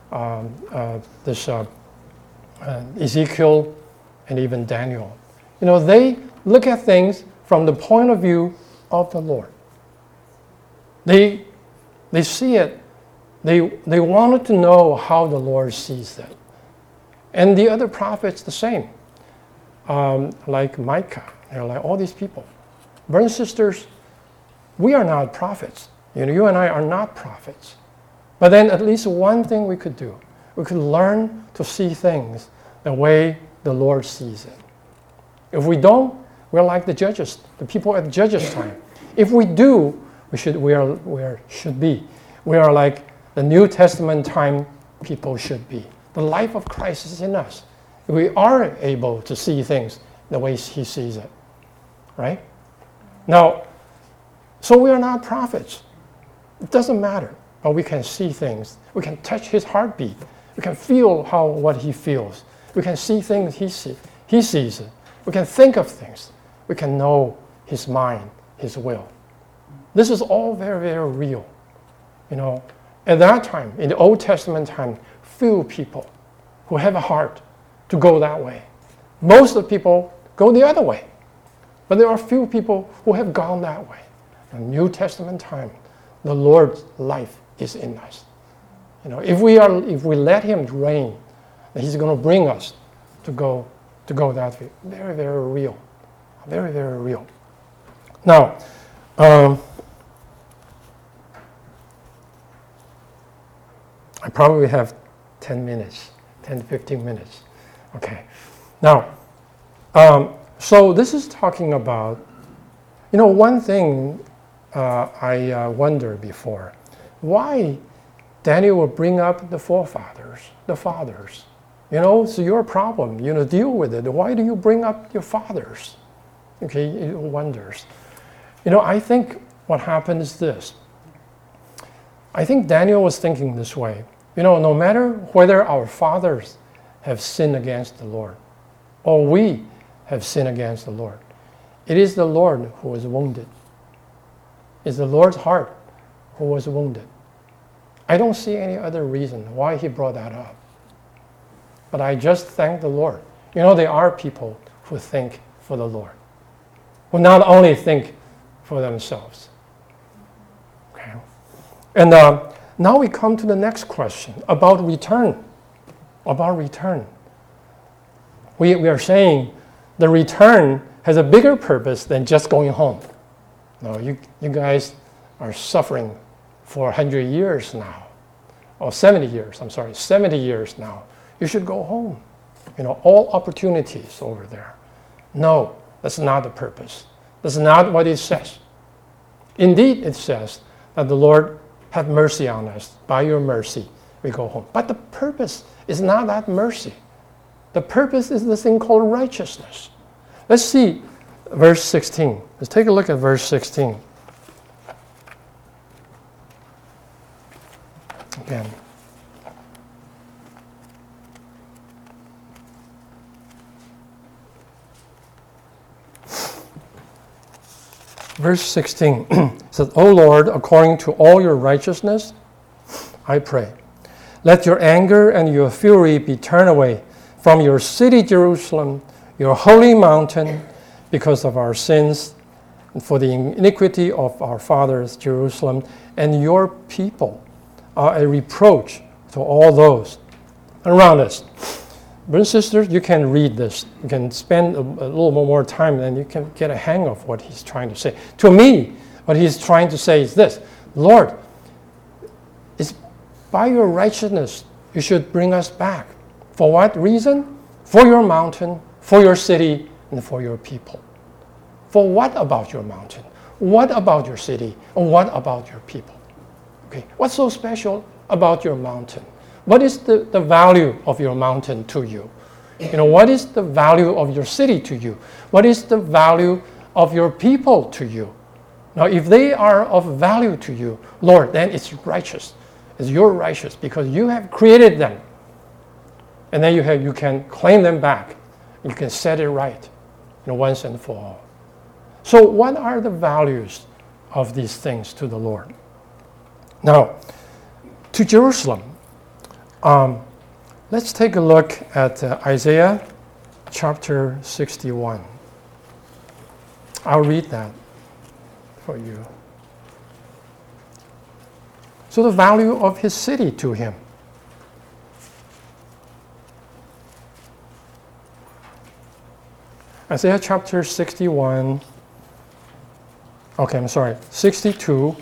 Ezekiel, and even Daniel. They look at things from the point of view of the Lord. They see it. They wanted to know how the Lord sees it. And the other prophets the same, like Micah, like all these people. Brothers and sisters, we are not prophets. You and I are not prophets. But then at least one thing we could do, we could learn to see things the way the Lord sees it. If we don't, we're like the judges, the people at the Judges' time. If we do, we are like the New Testament time people should be. The life of Christ is in us. We are able to see things the way he sees it, right? Now, so we are not prophets. It doesn't matter, but we can see things. We can touch his heartbeat. We can feel what he feels. We can see things he sees it. We can think of things. We can know his mind, his will. This is all very, very real. At that time, in the Old Testament time, few people who have a heart to go that way. Most of the people go the other way. But there are few people who have gone that way. In the New Testament time, the Lord's life is in us. If we let him reign, then he's going to bring us to go that way. Very, very real. Very, very real. Now, I probably have 10 to 15 minutes. Okay. Now, so this is talking about, one thing I wondered before, why Daniel will bring up the forefathers, the fathers. It's your problem, deal with it. Why do you bring up your fathers? Okay, it wonders. I think what happened is this. I think Daniel was thinking this way. No matter whether our fathers have sinned against the Lord or we have sinned against the Lord, it is the Lord who was wounded. It's the Lord's heart who was wounded. I don't see any other reason why he brought that up. But I just thank the Lord. There are people who think for the Lord, who not only think for themselves. Okay. And now we come to the next question about return. About return. We are saying the return has a bigger purpose than just going home. No, you guys are suffering for 100 years now, or 70 years, 70 years now. You should go home. All opportunities over there. No, that's not the purpose. That's not what it says. Indeed, it says that the Lord have mercy on us. By your mercy, we go home. But the purpose is not that mercy. The purpose is this thing called righteousness. Let's see verse 16. Let's take a look at verse 16. Again. Verse 16 says, O Lord, according to all your righteousness, I pray, let your anger and your fury be turned away from your city, Jerusalem, your holy mountain, because of our sins, and for the iniquity of our fathers, Jerusalem, and your people are a reproach to all those around us. Brothers and sisters, you can read this. You can spend a little more time, and you can get a hang of what he's trying to say. To me, what he's trying to say is this: Lord, it's by your righteousness you should bring us back. For what reason? For your mountain, for your city, and for your people. For what about your mountain? What about your city? And what about your people? Okay, what's so special about your mountain? What is the value of your mountain to you? What is the value of your city to you? What is the value of your people to you? Now, if they are of value to you, Lord, then it's righteous. It's your righteous because you have created them. And then you can claim them back. You can set it right, once and for all. So what are the values of these things to the Lord? Now, to Jerusalem, let's take a look at Isaiah chapter 61. I'll read that for you. So the value of his city to him. Isaiah chapter 61. Okay, I'm sorry. 62,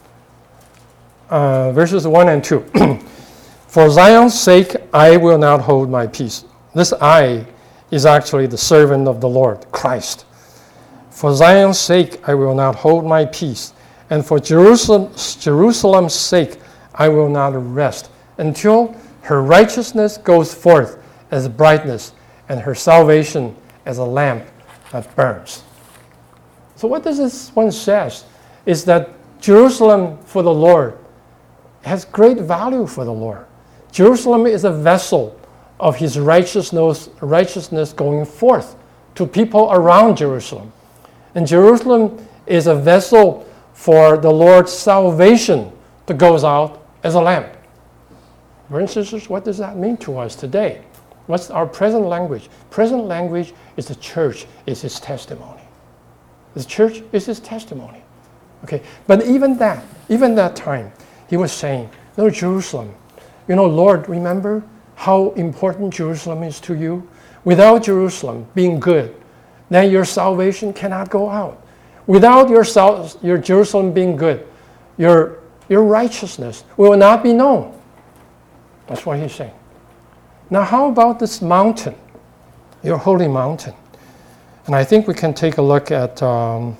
verses 1 and 2. For Zion's sake, I will not hold my peace. This I is actually the servant of the Lord, Christ. For Zion's sake, I will not hold my peace. And for Jerusalem's sake, I will not rest until her righteousness goes forth as brightness and her salvation as a lamp that burns. So what this one says is that Jerusalem for the Lord has great value for the Lord. Jerusalem is a vessel of his righteousness going forth to people around Jerusalem. And Jerusalem is a vessel for the Lord's salvation that goes out as a lamp. Brothers and sisters, what does that mean to us today? What's our present language? Present language is the church, is his testimony. The church is his testimony. Okay, but even that time, he was saying, Jerusalem, Lord, remember how important Jerusalem is to you? Without Jerusalem being good, then your salvation cannot go out. Without your Jerusalem being good, your righteousness will not be known. That's what he's saying. Now, how about this mountain, your holy mountain? And I think we can take a look at, okay,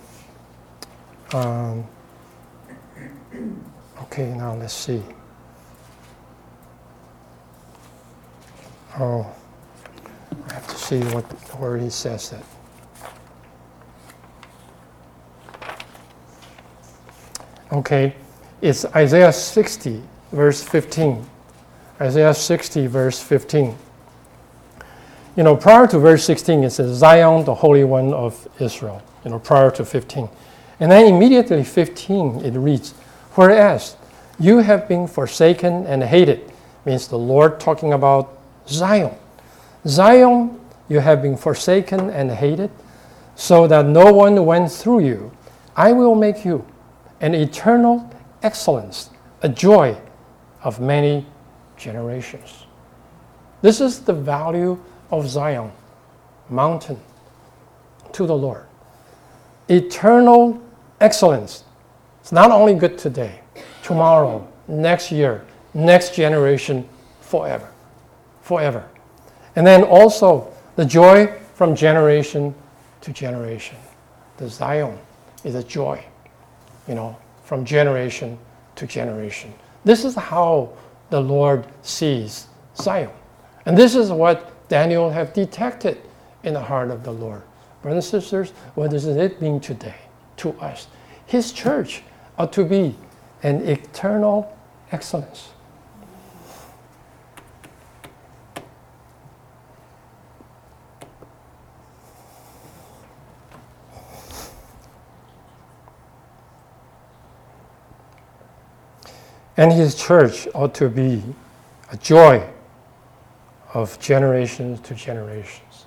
now let's see. Oh, I have to see where he says it. Okay, it's Isaiah 60, verse 15. Isaiah 60, verse 15. Prior to verse 16, it says, Zion, the Holy One of Israel, prior to 15. And then immediately 15, it reads, whereas you have been forsaken and hated, means the Lord talking about Zion. Zion, you have been forsaken and hated, so that no one went through you. I will make you an eternal excellence, a joy of many generations. This is the value of Zion, mountain, to the Lord. Eternal excellence. It's not only good today, tomorrow, next year, next generation, forever. forever. And then also the joy from generation to generation. The Zion is a joy, from generation to generation. This is how the Lord sees Zion. And this is what Daniel have detected in the heart of the Lord. Brothers and sisters, what does it mean today to us? His church ought to be an eternal excellence. And his church ought to be a joy of generations to generations.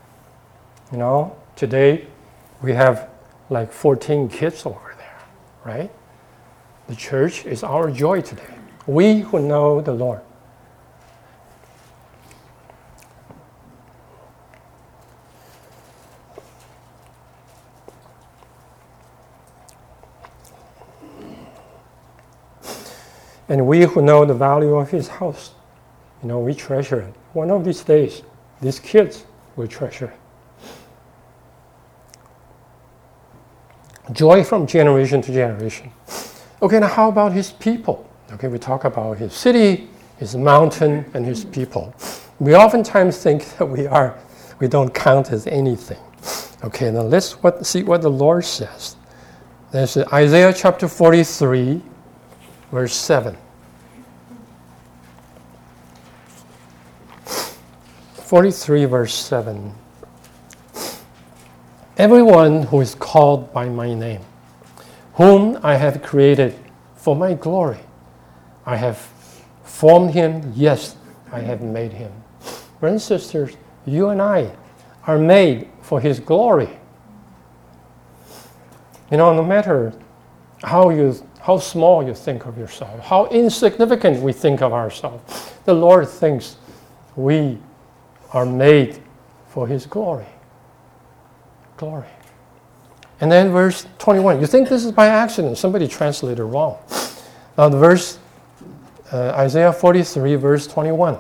Today we have like 14 kids over there, right? The church is our joy today. We who know the Lord. And we who know the value of his house, we treasure it. One of these days, these kids will treasure it. Joy from generation to generation. Okay, now how about his people? Okay, we talk about his city, his mountain, and his people. We oftentimes think that we don't count as anything. Okay, now let's see what the Lord says. There's Isaiah chapter 43, verse 7. 43, verse 7. Everyone who is called by my name, whom I have created for my glory, I have formed him, yes, I have made him. Brothers and sisters, you and I are made for his glory. No matter how small you think of yourself, how insignificant we think of ourselves, the Lord thinks we are made for his glory. Glory. And then verse 21. You think this is by accident. Somebody translated wrong. Now the verse, Isaiah 43, verse 21.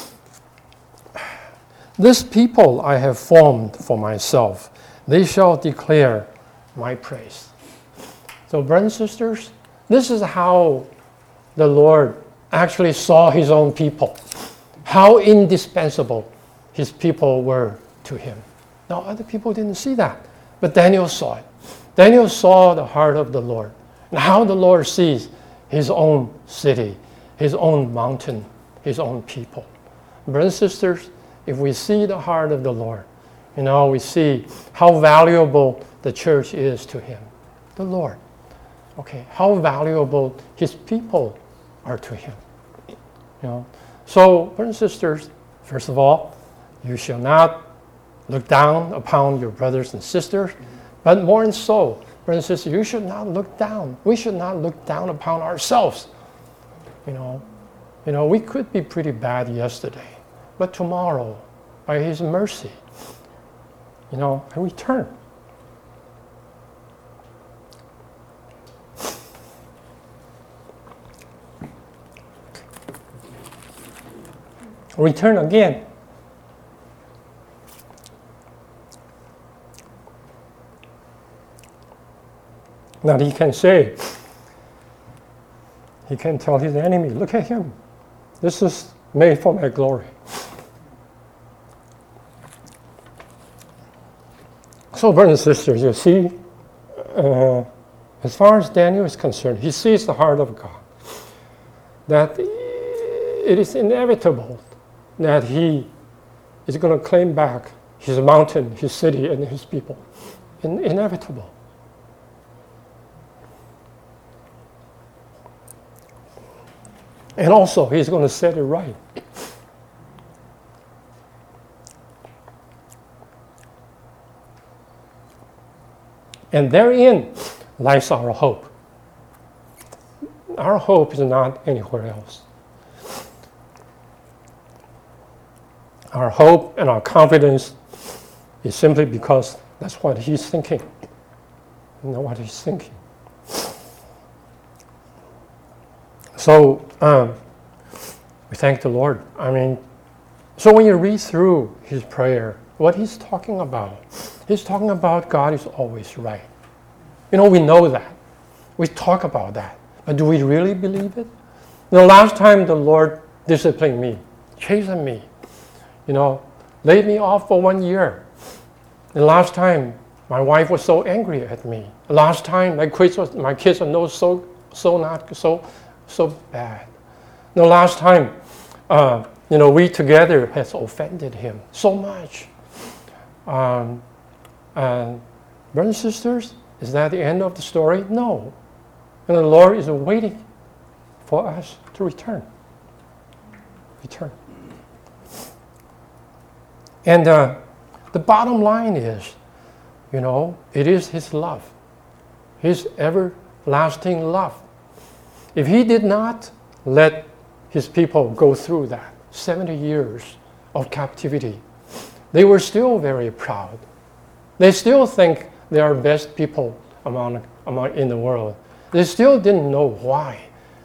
This people I have formed for myself. They shall declare my praise. So brothers and sisters, this is how the Lord actually saw his own people. How indispensable his people were to him. Now, other people didn't see that, but Daniel saw it. Daniel saw the heart of the Lord and how the Lord sees his own city, his own mountain, his own people. Brothers and sisters, if we see the heart of the Lord, we see how valuable the church is to him, the Lord. Okay, how valuable his people are to him. So, brothers and sisters, first of all, you shall not look down upon your brothers and sisters, but more and so, brothers and sisters, you should not look down. We should not look down upon ourselves. We could be pretty bad yesterday, but tomorrow, by his mercy, we turn. Return again. Now he can say, he can tell his enemy, look at him. This is made for my glory. So brothers and sisters, you see, as far as Daniel is concerned, he sees the heart of God. That it is inevitable that he is going to claim back his mountain, his city, and his people. Inevitable. And also, he's going to set it right. And therein lies our hope. Our hope is not anywhere else. Our hope and our confidence is simply because that's what he's thinking. You know what he's thinking. So we thank the Lord. So when you read through his prayer, what he's talking about God is always right. We know that. We talk about that. But do we really believe it? The last time the Lord disciplined me, chastened me, laid me off for 1 year. The last time my wife was so angry at me. The last time my kids are not so bad. The last time we together has offended him so much. Brothers and sisters, is that the end of the story? No. And the Lord is waiting for us to return. And the bottom line is, it is his love, his everlasting love. If he did not let his people go through that 70 years of captivity, they were still very proud. They still think they are best people among in the world. They still didn't know why,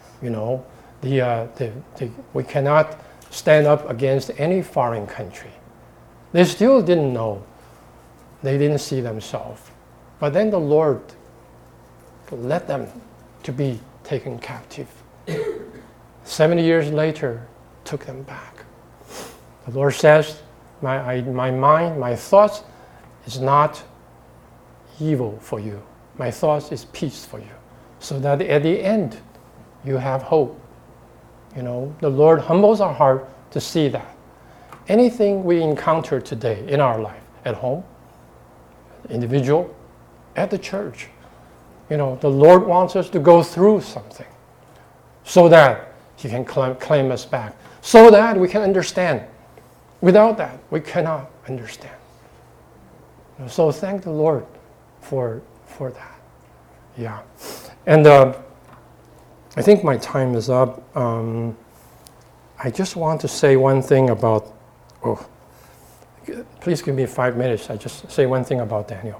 we cannot stand up against any foreign country. They still didn't know. They didn't see themselves. But then the Lord led them to be taken captive. 70 years later, took them back. The Lord says, my mind, my thoughts is not evil for you. My thoughts is peace for you. So that at the end, you have hope. The Lord humbles our heart to see that. Anything we encounter today in our life, at home, individual, at the church, the Lord wants us to go through something so that he can claim us back, so that we can understand. Without that, we cannot understand. So thank the Lord for that. Yeah. And I think my time is up. I just want to say one thing about, please give me 5 minutes. I just say one thing about Daniel.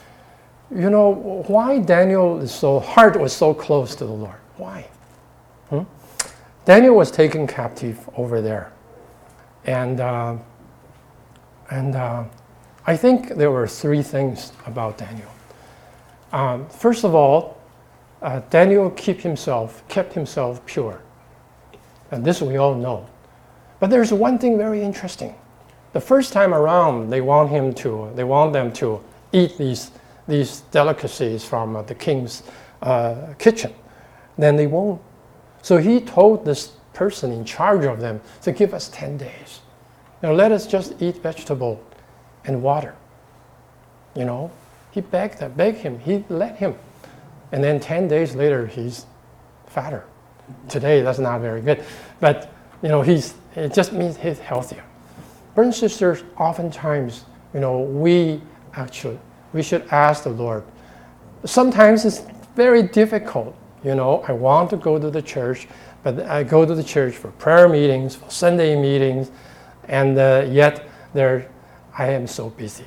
Why Daniel's heart was so close to the Lord? Why? Daniel was taken captive over there. And I think there were 3 things about Daniel. First of all, Daniel kept himself pure. And this we all know. But there's one thing very interesting. The first time around, they want them to eat these delicacies from the king's kitchen. Then they won't. So he told this person in charge of them to give us 10 days. Let us just eat vegetable and water. He begged him. He let him. And then 10 days later, he's fatter. Today, that's not very good. But, it just means he's healthier. Brothers and sisters, oftentimes, we should ask the Lord. Sometimes it's very difficult. I want to go to the church, but I go to the church for prayer meetings, for Sunday meetings, and yet I am so busy,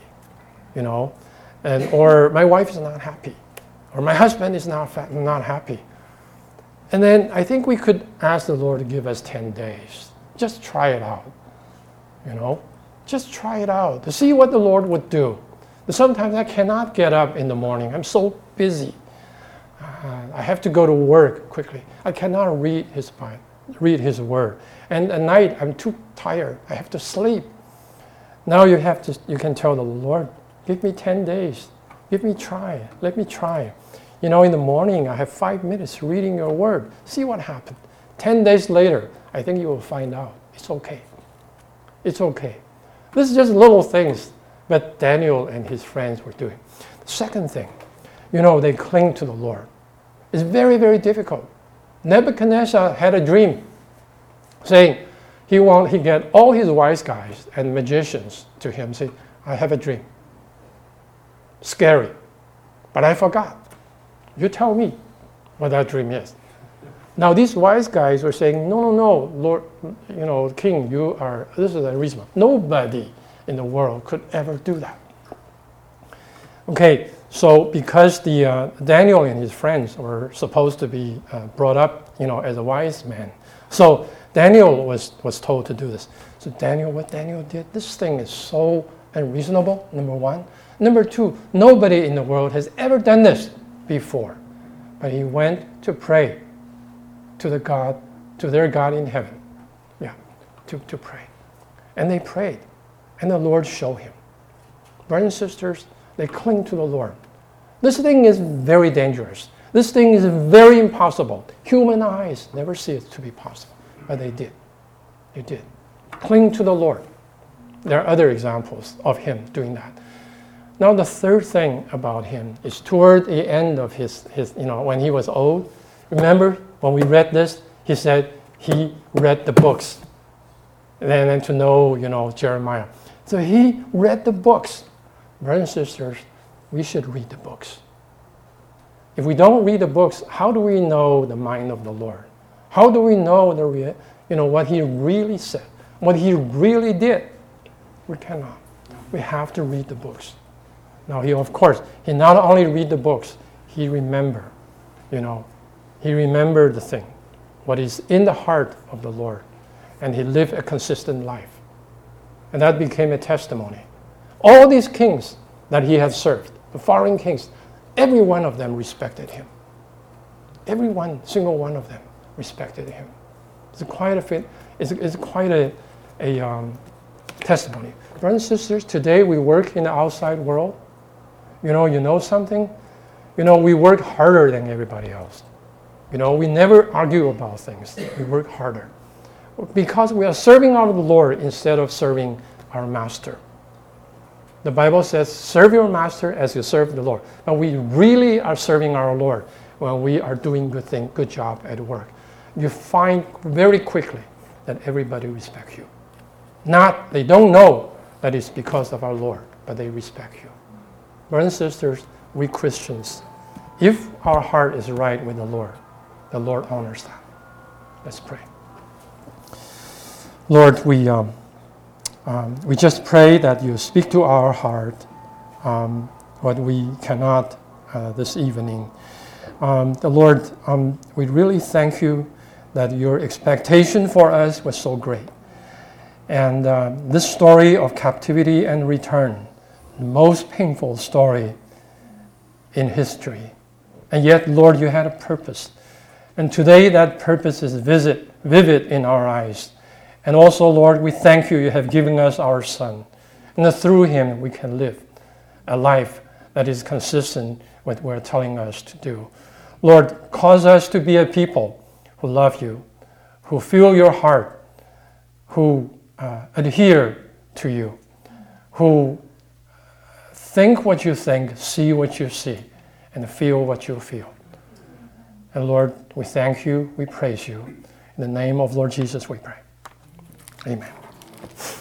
or my wife is not happy, or my husband is not happy. And then I think we could ask the Lord to give us 10 days. Just try it out, Just try it out to see what the Lord would do. But sometimes I cannot get up in the morning. I'm so busy. I have to go to work quickly. I cannot read his word. And at night, I'm too tired. I have to sleep. Now you can tell the Lord, give me 10 days. Let me try. In the morning, I have 5 minutes reading your word. See what happened. 10 days later, I think you will find out. It's okay. It's okay. This is just little things that Daniel and his friends were doing. The second thing, they cling to the Lord. It's very, very difficult. Nebuchadnezzar had a dream saying he get all his wise guys and magicians to him, say, I have a dream. Scary. But I forgot. You tell me what that dream is. Now these wise guys were saying, no, Lord, King, this is unreasonable. Nobody in the world could ever do that. Okay, so because Daniel and his friends were supposed to be brought up, as a wise man, so Daniel was told to do this. to Daniel what Daniel did? This thing is so unreasonable, number one. Number two, nobody in the world has ever done this before. But he went to pray to their God in heaven. Yeah, to pray. And they prayed. And the Lord showed him. Brothers and sisters, they cling to the Lord. This thing is very dangerous. This thing is very impossible. Human eyes never see it to be possible. But they did. They did. Cling to the Lord. There are other examples of him doing that. Now the third thing about him is toward the end of his when he was old. Remember when we read this, he said he read the books. And then to know, Jeremiah. So he read the books. Brothers and sisters, we should read the books. If we don't read the books, how do we know the mind of the Lord? How do we know what he really said, what he really did? We cannot. We have to read the books. Now he not only read the books, he remembered the thing, what is in the heart of the Lord, and he lived a consistent life. And that became a testimony. All these kings that he had served, the foreign kings, every one of them respected him. Every single one of them respected him. It's quite a testimony. Brothers and sisters, today we work in the outside world. You know something? We work harder than everybody else. We never argue about things. We work harder. Because we are serving our Lord instead of serving our master. The Bible says, serve your master as you serve the Lord. And we really are serving our Lord when we are doing good job at work. You find very quickly that everybody respects you. They don't know that it's because of our Lord, but they respect you. Brothers and sisters, we Christians, if our heart is right with the Lord honors that. Let's pray. Lord, we just pray that you speak to our heart what we cannot this evening. The Lord, we really thank you that your expectation for us was so great. And this story of captivity and return, the most painful story in history. And yet, Lord, you had a purpose. And today that purpose is vivid in our eyes. And also, Lord, we thank you have given us our Son. And that through him we can live a life that is consistent with what we're telling us to do. Lord, cause us to be a people who love you, who feel your heart, who adhere to you, who think what you think, see what you see, and feel what you feel. And Lord, we thank you, we praise you. In the name of Lord Jesus we pray. Amen.